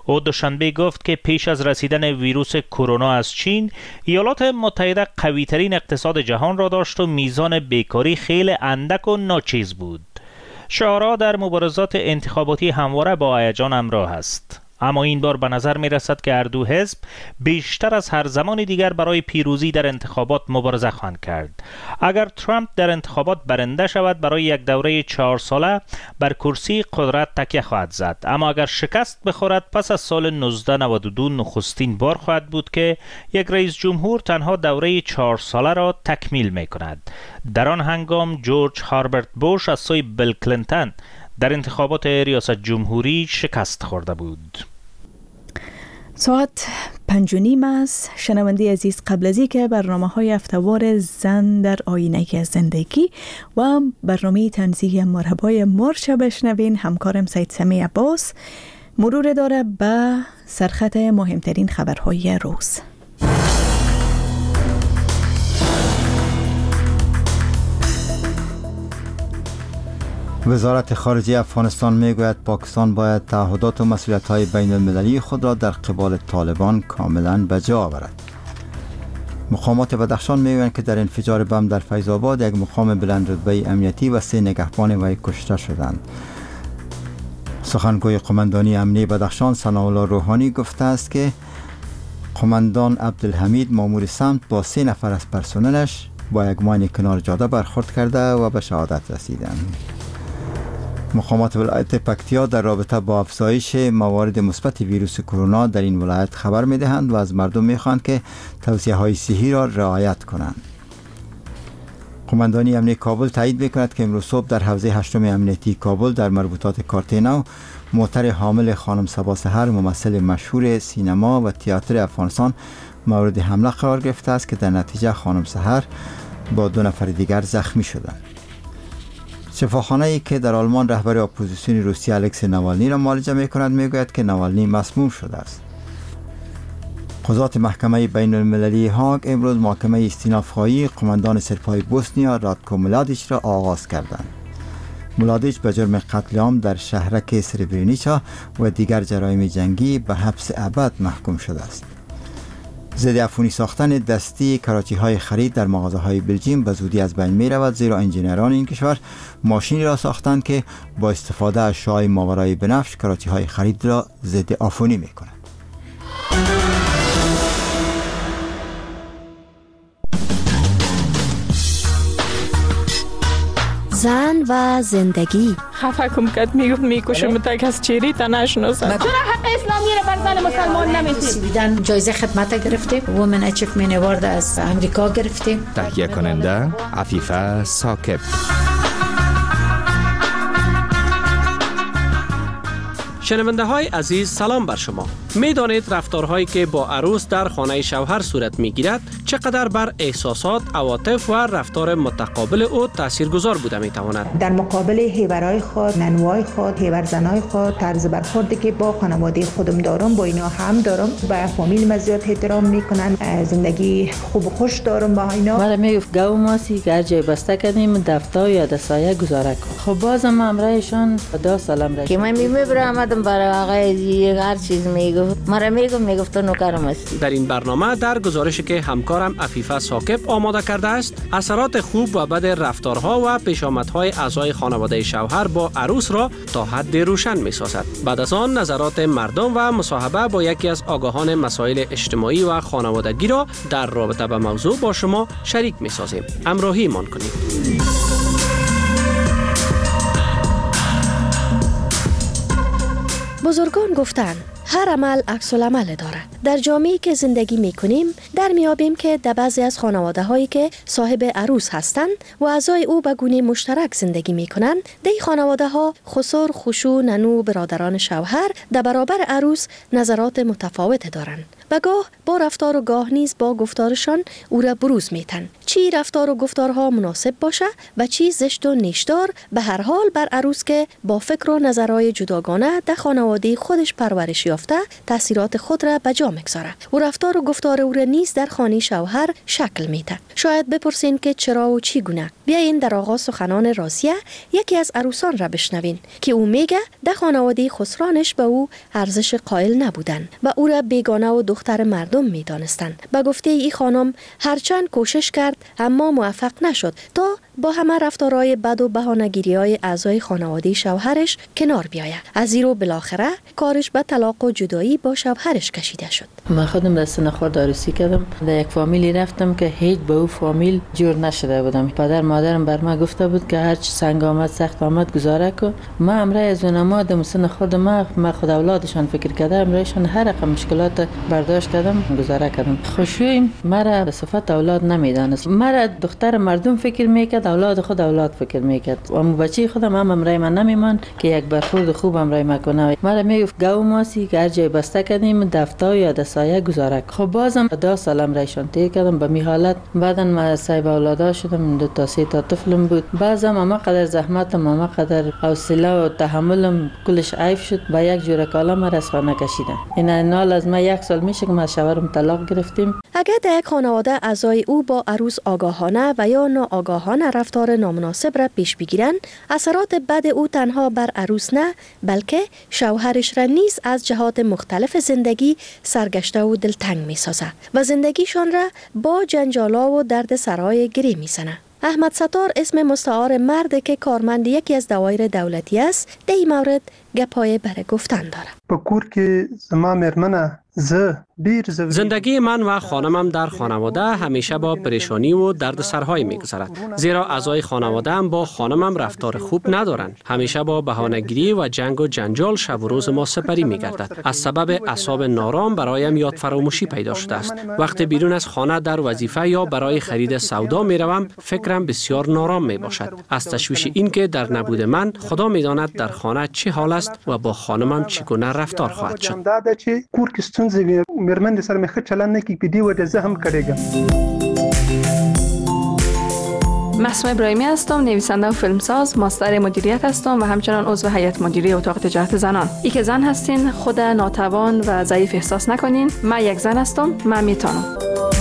او دوشنبه گفت که پیش از رسیدن ویروس کرونا از چین، ایالات متحده قوی‌ترین اقتصاد جهان را داشت و میزان بیکاری خیلی اندک و ناچیز بود. شعارها در مبارزات انتخاباتی همواره با هیجان همراه است. اما این بار به نظر می رسد که هر دو حزب بیشتر از هر زمان دیگر برای پیروزی در انتخابات مبارزه خواهند کرد. اگر ترامپ در انتخابات برنده شود، برای یک دوره چهار ساله بر کرسی قدرت تکیه خواهد زد. اما اگر شکست بخورد، پس از سال نوزده نود و دو نخستین بار خواهد بود که یک رئیس جمهور تنها دوره چهار ساله را تکمیل می کند. در آن هنگام جورج هاربرت بوش از سوی بیل کلینتون در انتخابات ریاست جمهوری شکست خورده بود. ساعت پنج و نیم است. شنونده عزیز، قبل از اینکه برنامه های هفته‌وار زن در آینه زندگی و برنامه تنزیه مرحبای مرچ بشنوین، همکارم سید سمی عباس مرور داره به سرخط مهمترین خبرهای روز. وزارت خارجه افغانستان میگوید پاکستان باید تعهدات و مسئولیت‌های بین المللی خود را در قبال طالبان کاملا به جا آورد. مقامات بدخشان میگویند که در انفجار بم در فیض آباد یک مقام بلند رتبه امنیتی و سه نگهبان وی کشته شدند. سخنگوی قماندانی امنیتی بدخشان ثناءالله روحانی گفته است که قماندان عبدالحمید مامور سمت با سه نفر از پرسنلش با یک ماین کنار جاده برخورد کرده و به شهادت رسیدند. مقامات ولایت پکتیا در رابطه با افزایش موارد مثبت ویروس کرونا در این ولایت خبر می‌دهند و از مردم می‌خواهند که توصیه‌های صحی را رعایت کنند. قماندانی امنیتی کابل تایید می‌کند که امروز صبح در حوزه هشتم امنیتی کابل در مربوطات کارتینو موتر حامل خانم صبا سحر، ممثل مشهور سینما و تئاتر افغانستان، مورد حمله قرار گرفته است که در نتیجه خانم سحر با دو نفر دیگر زخمی شدند. شفاخانه‌ای که در آلمان رهبر اپوزیسیون روسیه الکسی نوالنی را معالجه می‌کند میگوید که نوالنی مسموم شده است. قضات محکمه بین المللی هاگ امروز محاکمه استیناف‌خواهی قماندان سپاه بوسنیا راتکو ملادیچ را آغاز کردند. ملادیچ به جرم قتل عام در شهرک سربرینیچا و دیگر جرایم جنگی به حبس ابد محکوم شده است. ضد عفونی ساختن دستی کراچی های خرید در مغازه های بلژیم به زودی از بین می رود، زیرا انجینران این کشور ماشینی را ساختند که با استفاده از شعاع ماورای بنفش کراچی های خرید را ضد عفونی می کند. زن و زندگی. خفه کم کد میگفت میکشم تک از چیری تا نشناسد. چرا حق اسلامی رو بر زن مسلمان نمیدید؟ سویدن جایزه خدمت گرفتیم، وومن اچیومنت اوارد از امریکا گرفتیم. تهیه کننده عفیفه ثاقب. شنونده های عزیز، سلام بر شما. می دانید رفتارهایی که با عروس در خانه شوهر صورت می گیرد چقدر بر احساسات، عواطف و رفتار متقابل او تاثیرگذار بوده می تواند. در مقابل هیورای خود، ننوای خود، هیورزنای خود، طرز برخوردی که با خانواده خودم دارم با اینا هم دارم، با فامیل مزیات احترام میکنن، زندگی خوب و خوش دارم با اینا. مرا میگفت گاو ماسی که هر جای بسته کردیم دفتر یا دسایه گزاره کن. خب بازم امرایشان دو سالم رشد که من میبرم برای آقای هر چیز میگفت، مرا میگفت میگفت تو نوکرم هستی. در این برنامه در گزارشی که همکارم عفیفه ثاقب آماده کرده است، اثرات خوب و بد رفتارها و پیشامدهای اعضای خانواده شوهر با عروس را تا حد روشن میسازد. بعد از آن نظرات مردم و مصاحبه با یکی از آگاهان مسائل اجتماعی و خانوادگی را در رابطه با موضوع با شما شریک میسازیم. همراهی مان کنید. بزرگان گفتن هر عمل عکس العمل دارد. در جامعه‌ای که زندگی می‌کنیم در میابیم که در بعضی از خانواده هایی که صاحب عروس هستند و اعضای او به گونه مشترک زندگی می‌کنند، در این خانواده ها خسر، خشو، ننو، برادران شوهر در برابر عروس نظرات متفاوت دارند. و گاه با رفتار و گاه نیز با گفتارشان او را بروز میتن. چی رفتار و گفتارها مناسب باشه و چی زشت و نیشدار، به هر حال بر عروس که با فکر و نظرهای جداگانه در خانواده خودش پرورش یافته تاثیرات خود را به جا میگذاره و رفتار و گفتار او را نیز در خانه شوهر شکل میده. شاید بپرسین که چرا و چی گونه؟ بیاین در آغاز سخنان رازیه یکی از عروسان را بشنوین که او میگه در خانواده خسرانش به او ارزش قائل نبودن و او را بیگانه و دختر مردم میدانستن. به گفته ای خانم هرچند کوشش کرد اما موفق نشد تا با همه رفتارهای بد و بهانه‌گیری‌های اعضای خانواده شوهرش کنار بیاید. از زیرو بالاخره کارش به طلاق و جدایی با شوهرش کشیده شد. من خودم در سن خورد عروسی کردم، در یک فامیلی رفتم که هیچ به او فامیل جور نشده بودم. پدر مادرم بر من گفته بود که هر چی سنگ آمد سخت آمد گزاره کو. ما امرای از اونما در سن خورد ما ما خود اولادشان فکر کردم، امرایشان هر رقم مشکلات برداشت کردم گزاره کردم. خوشویم مرا به صفت اولاد نمیدانست، مرا دختر مردم فکر میکرد، اولاد خود اولاد فکر میکرد. و ام بچی خودم هم امرای من نمیمان که یک برخورد خوب امرای ما کنه. مرا میگفت گاو ماسی که هر جای بسته کردیم دفتر یا دسایه گزاره. خب بازم دو سال امرایشان تیر کردم به می حالت. بعدن ما صاحب اولادا شدم، دو تا سه تا طفلم بود. بعضم اما قدر زحمتم اما قدر حوصله و تحملم کلش عیب شد، با یک جوره کالا ما از خانه کشیدم. این نال از ما یک سال میشه که ما شوهرم طلاق گرفتیم. اگر در یک خانواده اعضای او با عروس آگاهانه و یا ناآگاهانه رفتار نامناسب را پیش بگیرند، اثرات بد او تنها بر عروس نه بلکه شوهرش را نیز از جهات مختلف زندگی سرگشته و دلتنگ می سازه و زندگیشان را با جنجالا و درد سرای گری می زنه. احمد ستار اسم مستعار مرد که کارمند یکی از دوایر دولتی است، در این مورد گپای بر گفتن داره. په کور کې زما مېرمنه زه زندگی من و خانمم در خانواده همیشه با پریشانی و درد سرهایی میگذرد، زیرا اعضای خانواده هم با خانمم رفتار خوب ندارند. همیشه با بهانه‌گیری و جنگ و جنجال شب و روز ما سپری میگردد. از سبب اعصاب نارام برایم یاد فراموشی پیدا شده است. وقتی بیرون از خانه در وظیفه یا برای خرید سودا میروم فکرم بسیار نارام می باشد، از تشویش این که در نبود من خدا میداند در خانه چه حال است و با خانمم چگونه رفتار خواهد شد. مېرمن سره مخ چلن نه کی په دې وجه زه هم کړېږم. معصومه ابراهیمی هستم، نویسنده و فیلمساز، ماستر مدیریت هستم و همچنان عضو هیئت مدیره اتاق تجارت زنان. ای که زن هستین خود ناتوان و ضعیف احساس نکنین. من یک زن هستم، من میتونم.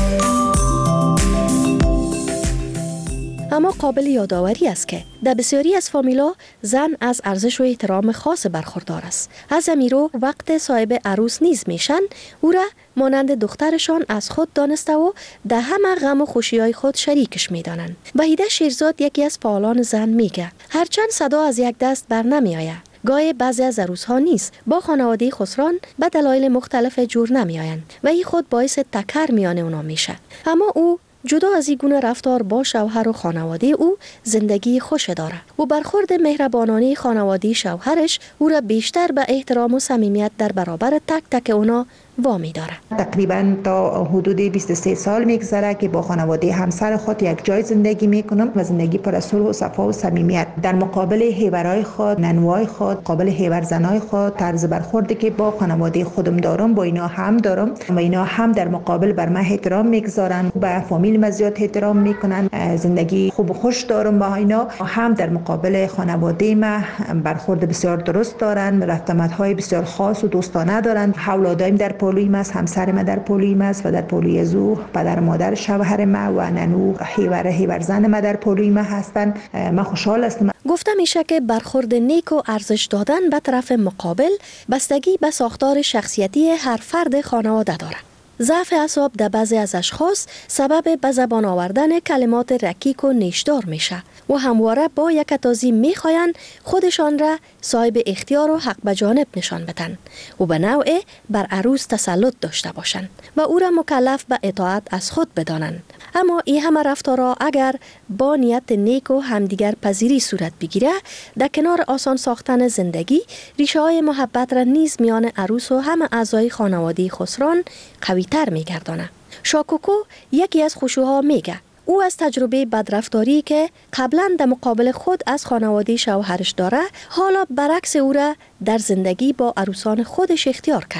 اما قابل یادآوری است که در بسیاری از فامیلا زن از ارزش و احترام خاص برخوردار است. از امیرو وقت صاحب عروس نیز میشن او را مانند دخترشان از خود دانسته و در همه غم و خوشی‌های خود شریکش میدانند. وحیده شیرزاد یکی از فعالان زن میگه هرچند صدا از یک دست بر نمیآید، گاهی بعضی از عروس‌ها نیز با خانواده خسران به دلایل مختلف جور نمیآیند و این خود باعث تکر میان اونا میشه. اما او جدا از این گونه رفتار با شوهر و خانواده او زندگی خوش داره و برخورد مهربانانه خانواده شوهرش او را بیشتر به احترام و صمیمیت در برابر تک تک اونا وامی داره. تقریبا تا حدود بیست و سه سال میگذره که با خانواده همسر خود یک جای زندگی میکنم و زندگی پر از صلح و صفا و صمیمیت. در مقابل هیورای خود، ننوای خود، قابل هیور زنای خود، طرز برخوردی که با خانواده خودم دارم با اینا هم دارم و اینا هم در مقابل بر من احترام میگذارن، به فامیل مزیات احترام میکنن، زندگی خوب و خوش دارم با اینا. هم در مقابل خانواده ما برخورد بسیار درست دارن، رفتمت‌های بسیار خاص و دوستانه دارن. اولادایم در پولویم است، همسر ما در پولویم است و در پولوی زو پدر مادر شوهر ما و ننو هیور هیور زن ما در پولوی ما هستند. ما خوشحال هستم. گفته میشه که برخورد نیک و ارزش دادن به طرف مقابل بستگی به ساختار شخصیتی هر فرد خانواده دارد. ضعف اعصاب در بعضی از اشخاص سبب به زبان آوردن کلمات رکیک و نیشدار میشه و همواره با یک تازی میخواین خودشان را صاحب اختیار و حق به جانب نشان بدن و به نوعی بر عروس تسلط داشته باشند و او را مکلف به اطاعت از خود بدانند. اما این همه رفتارها اگر با نیت نیک و همدیگر پذیری صورت بگیره، در کنار آسان ساختن زندگی ریشه های محبت را نیز میان عروس و همه اعضای خانواده خسران قوی تر میگردانه. شاکوکو یکی از خشوها میگه او از تجربه بدرفتاری که قبلا در مقابل خود از خانواده شوهرش داره، حالا برعکس او را در زندگی با عروسان خودش اختیار کرده.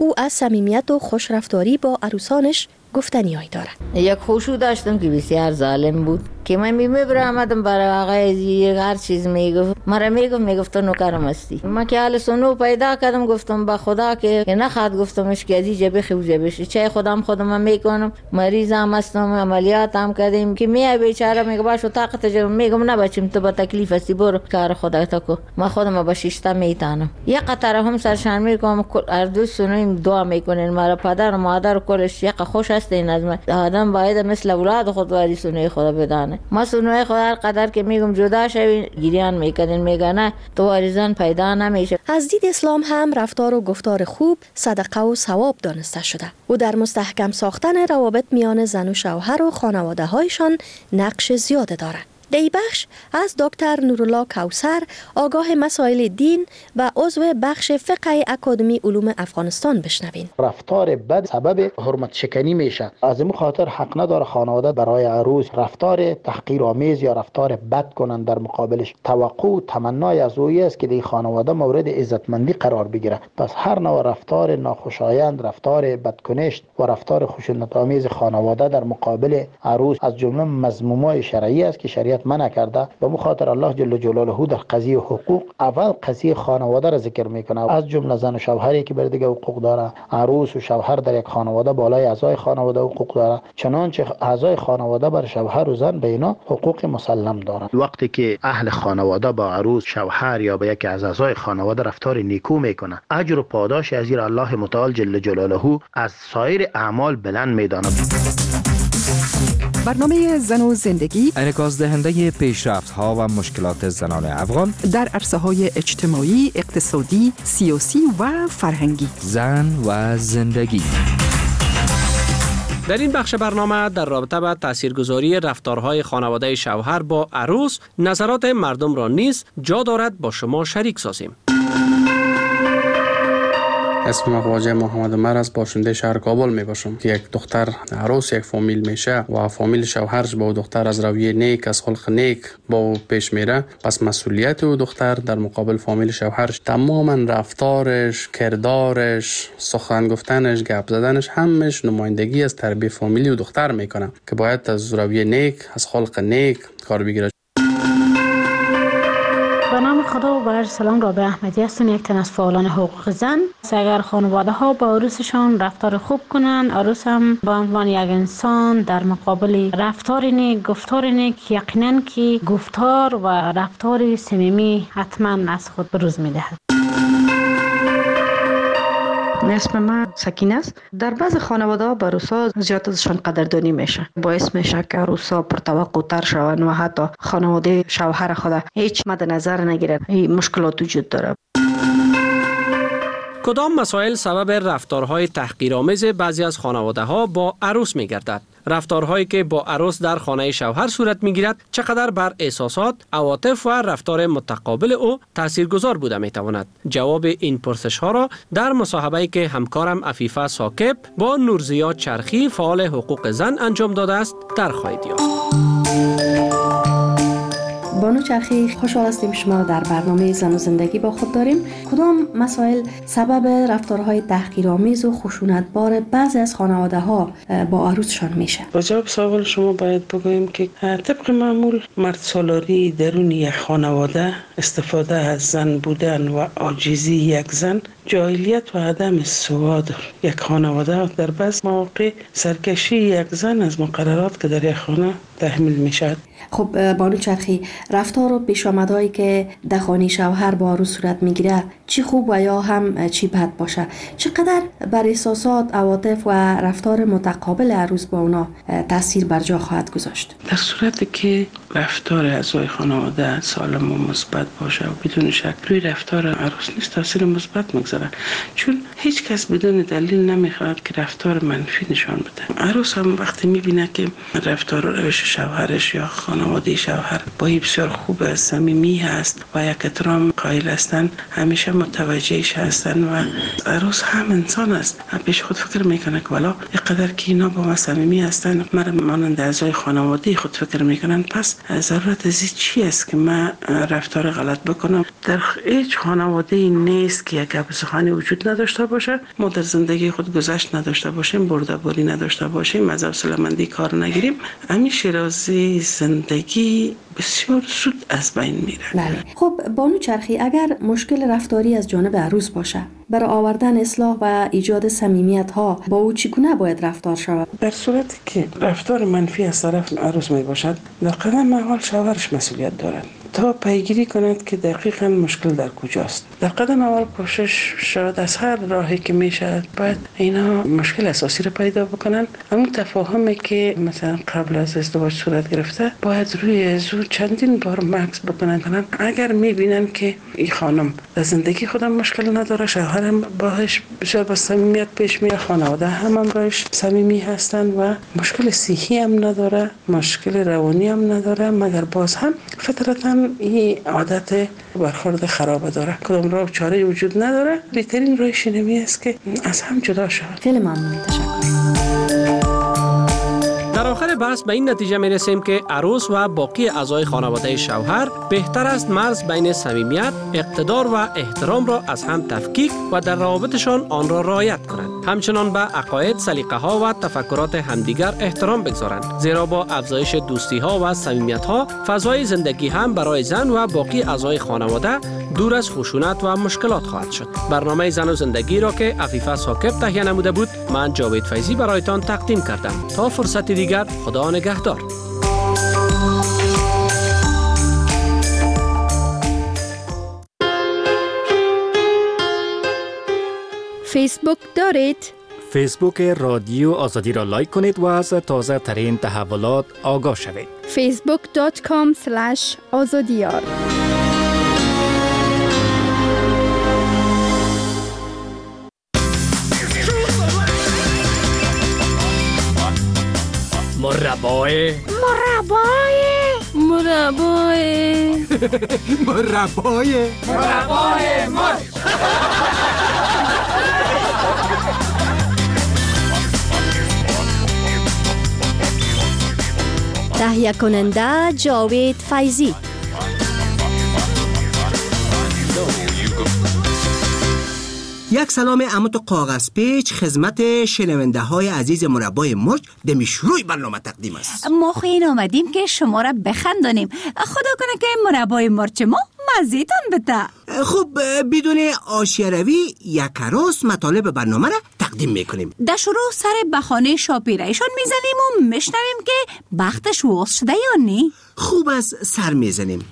او از صمیمیت و خوشرفتاری با عروسانش گفتنیایی داره. یک خوشو داشتم که بسیار ظالم بود که من میبرم آمدم برای آقای هر چیز میگفت، مرا میگفت میگفت تو نوکرم هستی. من که حال سنو پیدا کردم گفتم با خدا که نخواد، گفتمش که ازی جبه خو جبش چای خودم خودم میکنم، مریضم هستم، عملیات هم کردیم که می بیچاره میگه باشو طاقت جم، میگم نه بچم تو با تکلیف هستی برو کار خودت کو، من خودم با شیشتا میتونم. یک قطره هم سرشان میکنم، هر دو سنو دعا میکنین مرا پدر و مادر کلش یک خوش هستین از من. آدم باید مثل اولاد خود واری سنوی خدا بدانه. ما سنوی خدا هر قدر که میگم جدا شوین گریان میکنین، میگه نه تو واریزان پیدا نمیشه. از دید اسلام هم رفتار و گفتار خوب صدقه و ثواب دانسته شده و در مستحکم ساختن روابط میان زن و شوهر و خانواده هایشان نقش زیاده دارد. دی بخش از دکتر نورالله کوثر، آگاه مسائل دین و عضو بخش فقه اکادمی علوم افغانستان بشنوین. رفتار بد سبب حرمت شکنی میشه. از این خاطر حق نداره خانواده برای عروس رفتار تحقیرآمیز یا رفتار بد کنن. در مقابلش توقع و تمنای از اویی است که دی خانواده مورد عزتمندی قرار بگیره. پس هر نوع رفتار ناخوشایند، رفتار بدکنشت و رفتار خشونت‌آمیز خانواده در مقابل عروس از جمله مذمومای شرعی است که شریعت منع کرده. به مخاطر الله جل جلاله در قضیه حقوق اول قضیه خانواده را ذکر میکنه، از جمله زن و شوهری که بر دیگه حقوق داره. عروس و شوهر در یک خانواده بالای اعضای خانواده حقوق داره، چنانچه اعضای خانواده بر شوهر و زن به اینا حقوق مسلم دارن. وقتی که اهل خانواده با عروس، شوهر یا با یک از اعضای خانواده رفتار نیکو میکنه، اجر و پاداش از زیر الله متعال جل جلاله از سایر اعمال بلند میدانه. برنامه زن و زندگی انعکاس دهنده پیشرفت ها و مشکلات زنان افغان در عرصه های اجتماعی، اقتصادی، سیاسی و فرهنگی. زن و زندگی. در این بخش برنامه در رابطه با تاثیرگذاری رفتارهای خانواده شوهر با عروس نظرات مردم را نیز جا دارد با شما شریک سازیم. اسم من خواجه محمد عمر از باشنده شهر کابل می باشم که یک دختر عروس یک فامیل میشه و فامیل شوهرش با دختر از رویه نیک، از خلق نیک با او پیش میره، پس مسئولیت او دختر در مقابل فامیل شوهرش تماما رفتارش، کردارش، سخن گفتنش، گپ زدنش همش نمایندگی از تربیت فامیلی و دختر میکنه که باید از رویه نیک، از خلق نیک کار بگیره. به نام خدا و بر سلام، رابعه احمدی هستم، یک تن از فعالان حقوق زن. اگر خانواده ها با عروسشان رفتار خوب کنن، عروس هم به عنوان یک انسان در مقابل رفتار نیک، گفتار نیک، یقینا که گفتار و رفتار صمیمی حتما از خود بروز میدهد. اسم من سکینه است. در بعض خانواده‌ها به عروس‌ها زیاد ازشان قدردانی میشه، باعث میشه که عروس‌ها پرتوقع تر شوند و حتی خانواده شوهر خود هیچ مد نظر نگیرند. این مشکلات وجود داره. کدام مسائل سبب رفتارهای تحقیرآمیز بعضی از خانواده‌ها با عروس می‌گردد؟ رفتارهایی که با عروس در خانه شوهر صورت می‌گیرد چقدر بر احساسات، عواطف و رفتار متقابل او تاثیرگذار بوده می‌تواند؟ جواب این پرسش‌ها را در مصاحبه‌ای که همکارم عفیفه ساکب با نورزیا چرخی فعال حقوق زن انجام داده است در خواهید یافت. بانو چرخی، خوشحال هستیم شما را در برنامه زن و زندگی با خود داریم. کدام مسائل سبب رفتارهای تحقیرآمیز و خشونتبار بعضی از خانواده ها با عروسشان میشه؟ با جواب سوال شما باید بگوییم که طبق معمول مرد سالاری درون یک خانواده، استفاده از زن بودن و عاجزی یک زن، جاهلیت و عدم سواد یک خانواده، در بعض مواقع سرکشی یک زن از مقررات که در یک خانه تحمیل میشد. خب بانو چرخی، رفتار و پیشامدهایی که در خانه شوهر با عروس صورت میگیره چی خوب و یا هم چی بد باشه، چقدر بر احساسات، عواطف و رفتار متقابل عروس با اونا تاثیر بر جا خواهد گذاشت؟ در صورتی که رفتار اعضای خانواده سالم و مثبت باشه و بدون شک روی رفتار عروس نیست تاثیر مثبت میگذاره، چون هیچ کس بدون دلیل نمیخواد که رفتار منفی نشان بده. عروس هم وقتی میبینه که رفتار و روش شوهرش یا خانواده شوهر با بسیار خوب است، صمیمی هست و یک احترام قائل هستند، همیشه متوجهش هستند و عروس هم انسان است. پیش خود فکر میکنه که والا اینقدر که اینا با ما صمیمی هستند، مرا مانند اعضای خانواده خود فکر میکنن، پس ضرورت از این چی است که من رفتار غلط بکنم؟ در هیچ خانواده ای نیست که یک گپ سخنی وجود نداشته باشه، ما در زندگی خود گذشت نداشته باشیم، برده‌باری نداشته باشیم، از حوصله‌مندی کار نگیریم، همین شیرازی زندگی بسیار زود از بین میره. بله. خب بانو چرخی، اگر مشکل رفتاری از جانب عروس باشه، برای آوردن اصلاح و ایجاد صمیمیت ها با او چگونه باید رفتار شود؟ در صورتی که رفتار منفی از طرف عروس می باشد، در قدم اول شوهرش مسئولیت دارد تا پیگیری کند که دقیقاً مشکل در کجاست. در قدم اول کوشش شود از هر راهی که میشه باید اینا مشکل اساسی رو پیدا بکنن. همون تفاهمی که مثلا قبل از ازدواج صورت گرفته باید روی زود چندین بار مکس بکنن کنن. اگر میبینن که این خانم در زندگی خودم مشکل نداره، شوهرم باهاش بسیار با صمیمیت پیش میره، خانواده هم همراهش صمیمی هستن و مشکل صحی هم نداره، مشکل روانی هم نداره، مگر باز هم فطرتاً این عادت برخورد خراب داره، کدام راه چاره وجود نداره. بهترین راه شنمی است که از هم جدا شود. خیلی ممنون، تشکر. در آخر بحث به این نتیجه می رسیم که عروس و باقی اعضای خانواده شوهر بهتر است مرز بین صمیمیت، اقتدار و احترام را از هم تفکیک و در روابطشان آن را رعایت کنند. همچنان به عقاید، سلیقه ها و تفکرات همدیگر احترام بگذارند، زیرا با افزایش دوستی ها و صمیمیت ها فضای زندگی هم برای زن و باقی اعضای خانواده دور از خشونت و مشکلات خواهد شد. برنامه زن و زندگی را که عفیفه ثاقب تهیه نموده بود، من جاوید فیضی برایتان تقدیم کردم. تا فرصتی دیگر، خدا نگهدار. فیسبوک دارید؟ فیسبوک رادیو آزادی را لایک کنید و از تازه ترین تحولات آگاه شوید. فیسبوک دات کام اسلش آزادیار. مربای مربای مربای مربای مربای مر تهیه کننده جاوید فیضی. یک سلام اموت کاغذ پیچ خدمت شنونده های عزیز مربای مرچ دمی شروع برنامه تقدیم است. ما خیلی آمدیم که شما را بخندانیم. خدا کنه که مربای مرچ ما مزیتان بده. خب بدون آشیه روی یک راست مطالب برنامه را تقدیم میکنیم. در شروع سر بخانه شاپیرایشان میزنیم و میشنویم که بختش واسه شده یا نی؟ خوب است سر میزنیم.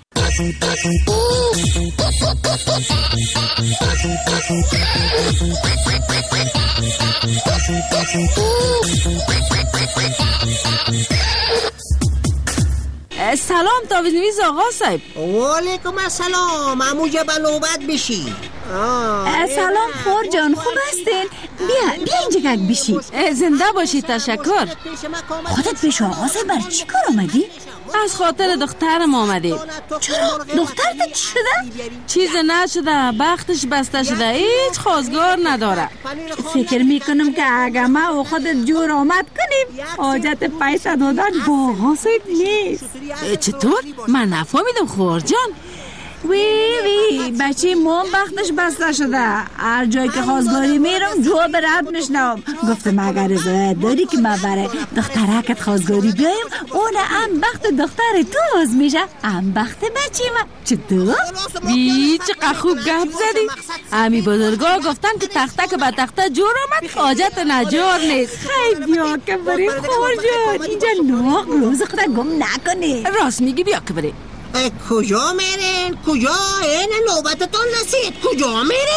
سلام تاویزنویز آقا صاحب. وعلیکم السلام. اموجه به نوبت بشی. سلام خور جان، خوب هستین؟ بیا بیا اینجا گگ بشی. زنده باشی. تشکر. خودت پیش آقا صاحب بر چی کار آمدی؟ از خاطر دخترم آمدیم. چرا؟ دخترت چی شده؟ چیز نشده، بختش بسته شده، هیچ خواستگار نداره. فکر میکنم که اگه ما و خودت جور آمد کنیم حاجت پیسه دادن با آقا صاحب نیست. چطور؟ من نفهمیدم خور جان. وی وی بچه موم بختش بسته شده، هر جایی که خواستگاری میرم جو برد میشنم. گفتم اگر رضایت داری که من برای دخترکت خواستگاری بیایم، اون هم بخت دختر تو باز میشه، هم بخت بچه من. چطور؟ وی چقدر خوب گپ زدی. امی بزرگا گفتن که تخته که به تخته جور آمد حاجت نجار نیست. خیلی بیا که بریم خور جان، اینجا ناق روز خدا گم نکنی. راست میگی، بیا که بریم. کجا میرین؟ کجا؟ این نوبتتون نسید. کجا میرین؟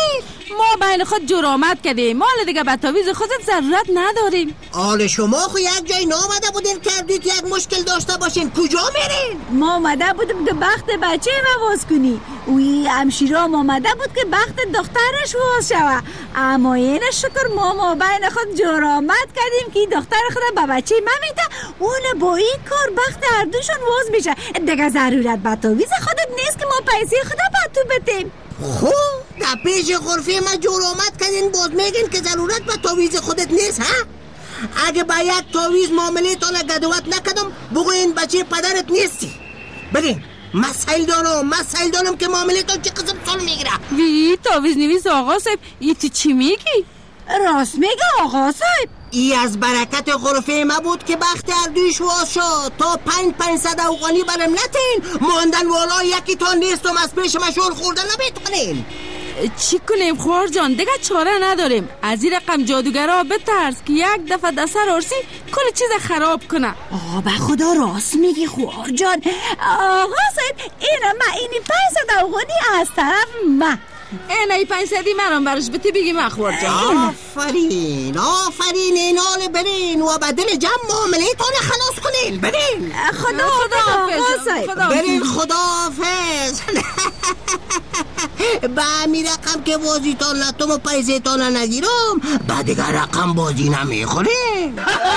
ما بین خود جرامت کردیم، ما دیگه به تعویض خودت ضرورت نداریم. آل شما خو یک جای نامده بودین کردید یک مشکل داشته باشین، کجا میرین؟ ما آمده بودیم که بخت بچه ما باز کنی، اوی همشیرام آمده بود که بخت دخترش باز شوه، اما این شکر ما ما بین خود جرامت کردیم که دختر خود به بچه ما میده، اون با این کار بخت هر دوشون باز میشه. دیگه ضرورت به تعویض خودت نیست که ما پیسه خدا به تو بدیم. خب در پیش غرفه ما جرامت کردین، باز میگین که ضرورت به تعویض خودت نیست ها؟ اگه با یک تعویض معامله تان گدوت نکردم بگوین بچه پدرت نیستی. برین مسائل دارم مسائل دارم که معامله تان چه قسم سال میگیره. وی تعویض نویس آقا صاحب، ای تو چی میگی؟ راست میگه آقا صاحب. ای از برکت غرفه ما بود که بخت اردویش واز شد. تا پنج پنجصد افغانی برم نتین، ماندن والا یکی تا نیستم، از پیش مشغول خوردن نمیتونین. چی کنیم خوار جان؟ دیگه چاره نداریم. از این رقم جادوگرها بترس که یک دفعه دست رارسی کل چیز خراب کنه. آقا به خدا راست میگی خوار جان. آقا صاحب اینا ما اینی پنجصد افغانی از طرف ما، اینای پنجصدی مرام براش بتی بگی مخور جان. آفرین آفرین اینال برین و بدل جمع معامله تان خلاص کنین. برین خدا خدا برین خدا حافظ. با می رقم که بازی تان لطم و پیسه تان نگیرم، با دیگر رقم بازی نمیخورین.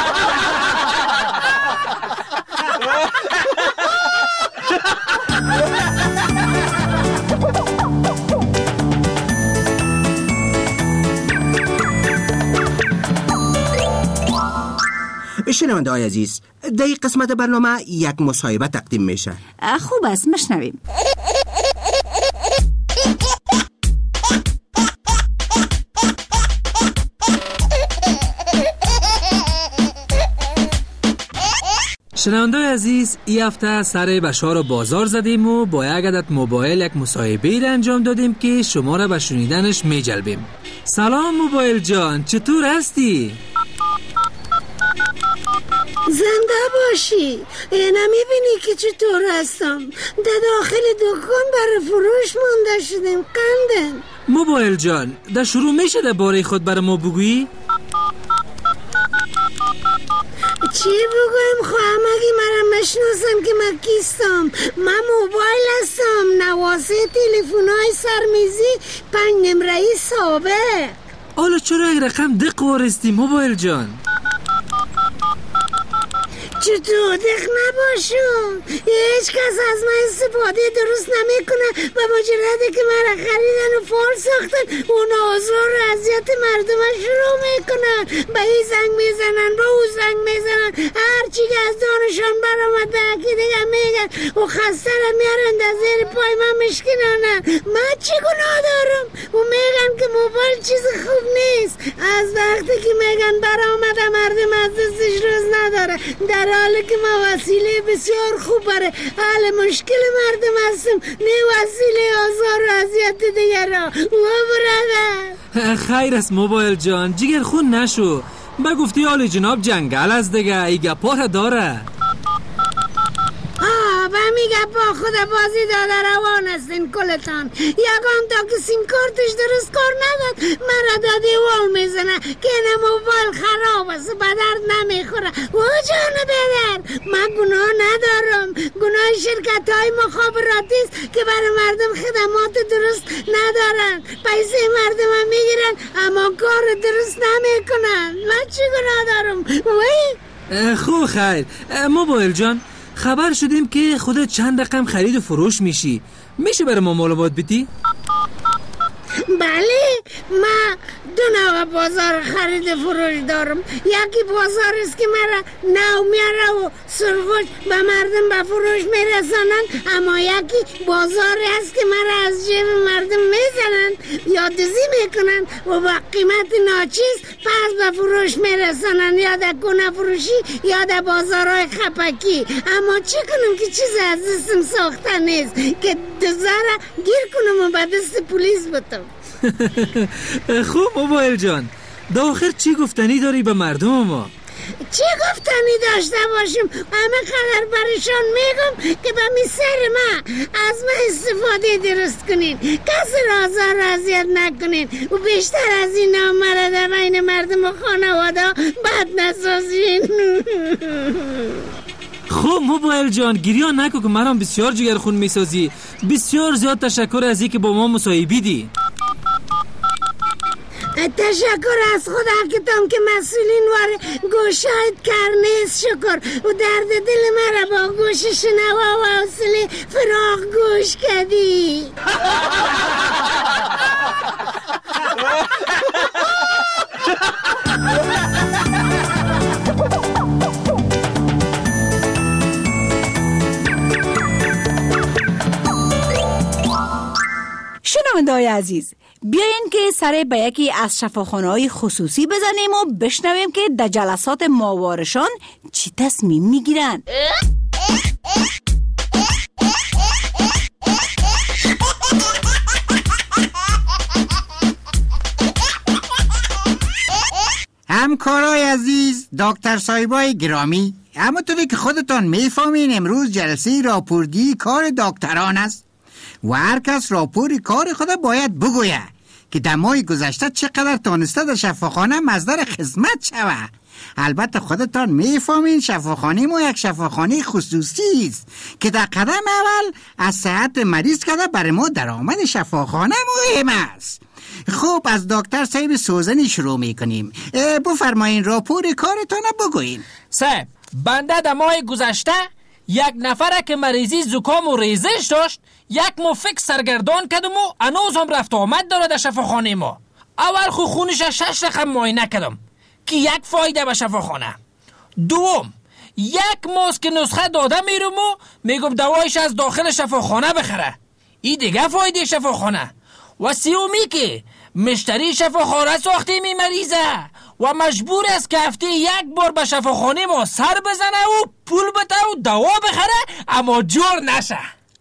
شنونده های عزیز، در این قسمت برنامه یک مصاحبه تقدیم میشه. خوب است مشنویم. شنونده عزیز، این هفته سر بشار بازار زدیم و با یک عدد موبایل یک مصاحبه را انجام دادیم که شما را به شنیدنش میجلبیم. سلام موبایل جان، چطور هستی؟ زنده باشی. اینا میبینی که چطور هستم؟ در داخل دکان برای فروش مونده شدیم قندن. موبایل جان، در شروع میشه در باره خود برای ما بگویی؟ چی بگویم خواهم؟ اگه مرا مشناسم که من کیستم. من موبایل هستم، نواسه تلفن های سرمیزی پنج نمره سابق. حالا چرا یک رقم دق وارستی موبایل جان؟ چطور دق نباشم؟ هیچ کس از من استفاده درست نمیکنه و مجرده که مرا خریدن و فال ساختن اون آزار و اذیت مردم شروع میکنن. به این زنگ میزنن به اون زنگ میزنن، هرچی که از دانشان برامد به یکی دیگه میگن و خسته را میارن در زیر پای من مشکنانن. من چی گناه دارم؟ و میگن که موبایل چیز خوب نیست. از وقتی که میگن برامد مردم از دستش روز نداره، در حالی که ما وسیله بسیار خوب برای حل مشکل مردم هستم، نه وسیله آزار و اذیت دیگر را. و برادر خیر است موبایل جان، جگر خون نشو. با گفتی حال جناب جنگل از دیگه ای گپا داره. آه و میگه با خدا بازی داده روان هستین کلتان. یکان تا که سیم کارتش درست کار نداد مرا دادی وال میزنه که اینه موبایل خراب است به درد نمیخوره. و جان بدر من گناه ندارم، گناه شرکت های مخابراتی است که برای مردم خدمات درست ندارن، پیسه مردم هم میگیرن اما کار درست نمیکنن. من چی گناه دارم؟ وی خوب خیر موبایل جان، خبر شدیم که خودت چند رقم خرید و فروش میشی، میشه برای ما معلومات بدی؟ بله، من دو نوع بازار خرید فروش دارم. یکی بازار است که مرا نو میاره و سرخوش به مردم به فروش میرسانن، اما یکی بازار است که مرا از جیب مردم میزنن یا دزی میکنن و با قیمت ناچیز پس به فروش میرسانن، یا در گونه فروشی یا در بازارهای خپکی. اما چی کنم که چیز از دستم ساخته نیست که دوزاره گیر کنم و به دست پولیس بتم. خوب موبایل جان، دا آخر چی گفتنی داری به مردم ما؟ چه گفتنی داشته باشیم همه قدر برشان میگم که به می سر ما از ما استفاده درست کنین، کسی را آزار اذیت نکنین و بیشتر از این نامرده بین مردم و خانواده بد نسازین. خب موبایل جان گریان نکن که مرام بسیار جگر خون میسازی. بسیار زیاد تشکر از این که با ما مصاحبی دی. تشکر از خدا که تام که مسئولین وار گوشاید کرنیز شکر و درد دل مرا با گوش شنوا و حوصله فراغ گوش کردی. شنونده‌های عزیز، بیاین که سر به یکی از شفاخانه‌های خصوصی بزنیم و بشنویم که در جلسات ماوارشان چی تصمیم میگیرن. همکارای عزیز، دکتر صاحبای گرامی، همونطوری که خودتان میفهمین امروز جلسه راپورگی کار دکتران است و هر کس راپور کار خود باید بگوید که در ماه گذشته چقدر تانسته در شفاخانه مصدر خدمت شود. البته خودتان میفهمین شفاخانه ما یک شفاخانه خصوصی است که در قدم اول از صحت مریض کرده برای ما درآمد شفاخانه مهم است. خب از دکتر صاحب سوزنی شروع میکنیم. بفرمایین راپور کارتان بگوین. صاحب، بنده در ماه گذشته یک نفره که مریضی زکام و ریزش داشت یک مفک سرگردان کردم و هنوز هم رفت آمد داره در شفاخانه ما. اول خو خونش شش رقم معاینه کردم که یک فایده به شفاخانه. دوم، یک ماست که نسخه داده میرم و میگم دوایش از داخل شفاخانه بخره. این دیگه فایده شفاخانه. و سیومی که مشتری شفاخانه ساخته می مریضه و مجبور است که هفته یک بار به شفاخانه ما سر بزنه و پول بده و دوا بخره اما جور نشه.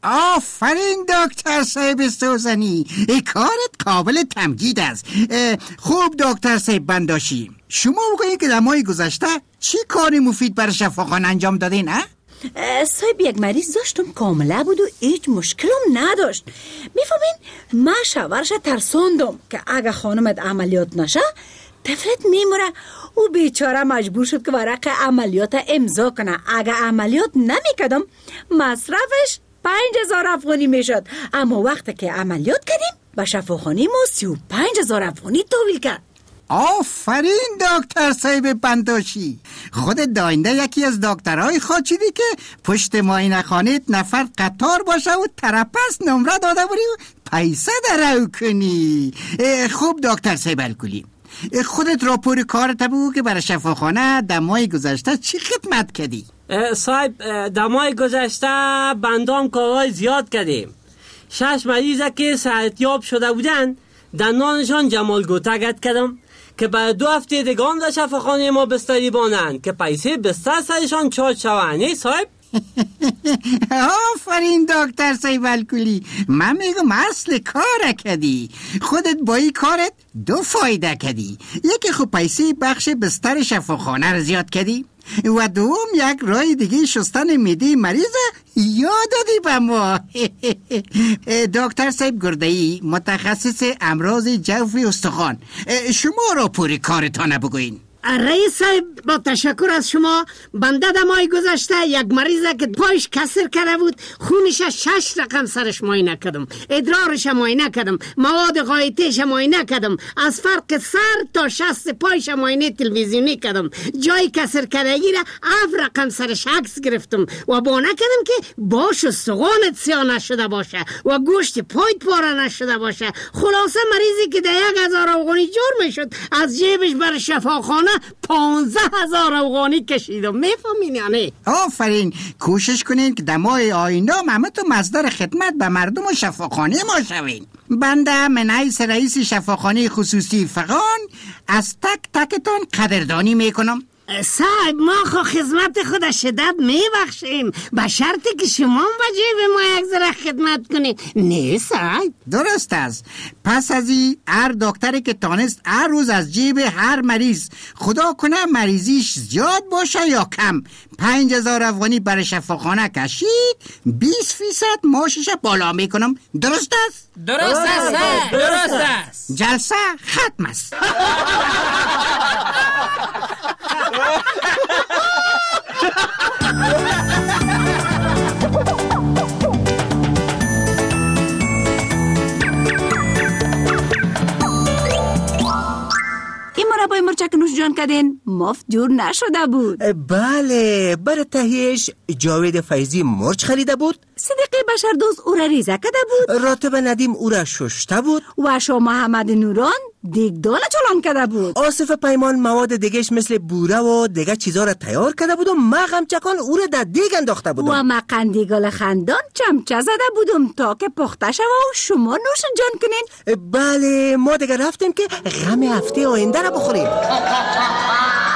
آفرین دکتر صاحب سوزنی، کارت قابل تمجید است. خوب دکتر صاحب بنداشی، شما بگویید که در ماه گذشته چی کاری مفید برای شفاخانه انجام دادین؟ ها؟ صاحب یک مریض داشتم کامله بود و هیچ مشکلم نداشت. میفهمین ما شوهرش ترساندم که اگه خانمت عملیات نشه طفلت میموره. او بیچاره مجبور شد که ورق عملیات امضا کنه. اگه عملیات نمیکردم مصرفش پنج هزار افغانی میشد، اما وقتی که عملیات کردیم به شفاخانه ما سی و پنج هزار افغانی تحویل کرد. آفرین دکتر صاحب بنداشی، خود داینده یکی از دکترهای خاچیدی که پشت معاینه خانه نفر قطار باشه و ترپس نمره داده بری و پیسه درو کنی. خوب دکتر صاحب الکلی، خودت راپور کارت بگو که برای شفاخانه در ماه گذشته چی خدمت کردی؟ صاحب در ماه گذشته بندام کارهای زیاد کردیم. شش مریضه که صحتیاب شده بودن در نانشان جمال گوتگت کردم که برای دو هفته دیگان در شفاخانه ما بستری بانند که پیسه بستر سرشان چارج شوند. صاحب آفرین دکتر صاحب الکلی، من میگم اصل کار کردی. خودت با این کارت دو فایده کردی. یکی خب پیسه بخش بستر شفاخانه رو زیاد کردی و دوم یک راه دیگه شستن معده مریض یاد دادی به ما. دکتر صاحب گرده‌ای، متخصص امراض جوف استخوان، شما را پوری کارتان بگوین. رئیس صاحب با تشکر از شما، بنده در ماه گذشته یک مریضه که پایش کسر کرده بود خونش شش رقم سرش معاینه کردم، ادرارش معاینه کردم، مواد غایطیش معاینه کردم، از فرق سر تا شست پایش معاینه تلویزیونی کردم، جای کسر کردگی را هفت رقم سرش عکس گرفتم و بانه کردم که باش و سغانت سیاه نشده باشه و گوشت پایت پاره نشده باشه. خلاصه مریضی که در یک هزار افغانی جور میشد از جیبش بر شفاخانه پانزده هزار افغانی کشیدم. میفهمین یعنی؟ آفرین، کوشش کنین که در ماه آینده همه تو مصدر خدمت به مردم و شفاخانه ما شوین. بنده من حیث رئیس شفاخانه خصوصی فغان از تک تکتان قدردانی میکنم صاحب ما خو خدمت خود شدت میبخشیم به شرطی که شما وجه ما یک ذره خدمت کنید. نه صاحب؟ درست است. پس از این هر دکتری که تانست هر روز از جیب هر مریض، خدا کنه مریضیش زیاد باشه یا کم، پنج هزار افغانی برای شفاخانه کشید، بیست فیصد معاشش بالا میکنم. درست است؟ درست است. درست است. جلسه ختم است. این مربای مرچک نوش جان کردین مفت جور نشده بود. بله، بر تهیش جاوید فیضی مرچ خریده بود، صدیقی بشردوست او را ریزه کرده بود، راتب ندیم او را ششته بود و شاه محمد نوران دیگدان چلان کرده بود. آصف پیمان مواد دیگهش مثل بوره و دیگه چیزا را تیار کرده بود و ما غمچکان او را در دیگ انداخته بودم و ما قندیگل خندان چمچه زده بودم تا که پخته شود و شما نوش جان کنین. بله، ما دیگه رفتیم که غم هفته آینده را بخوریم.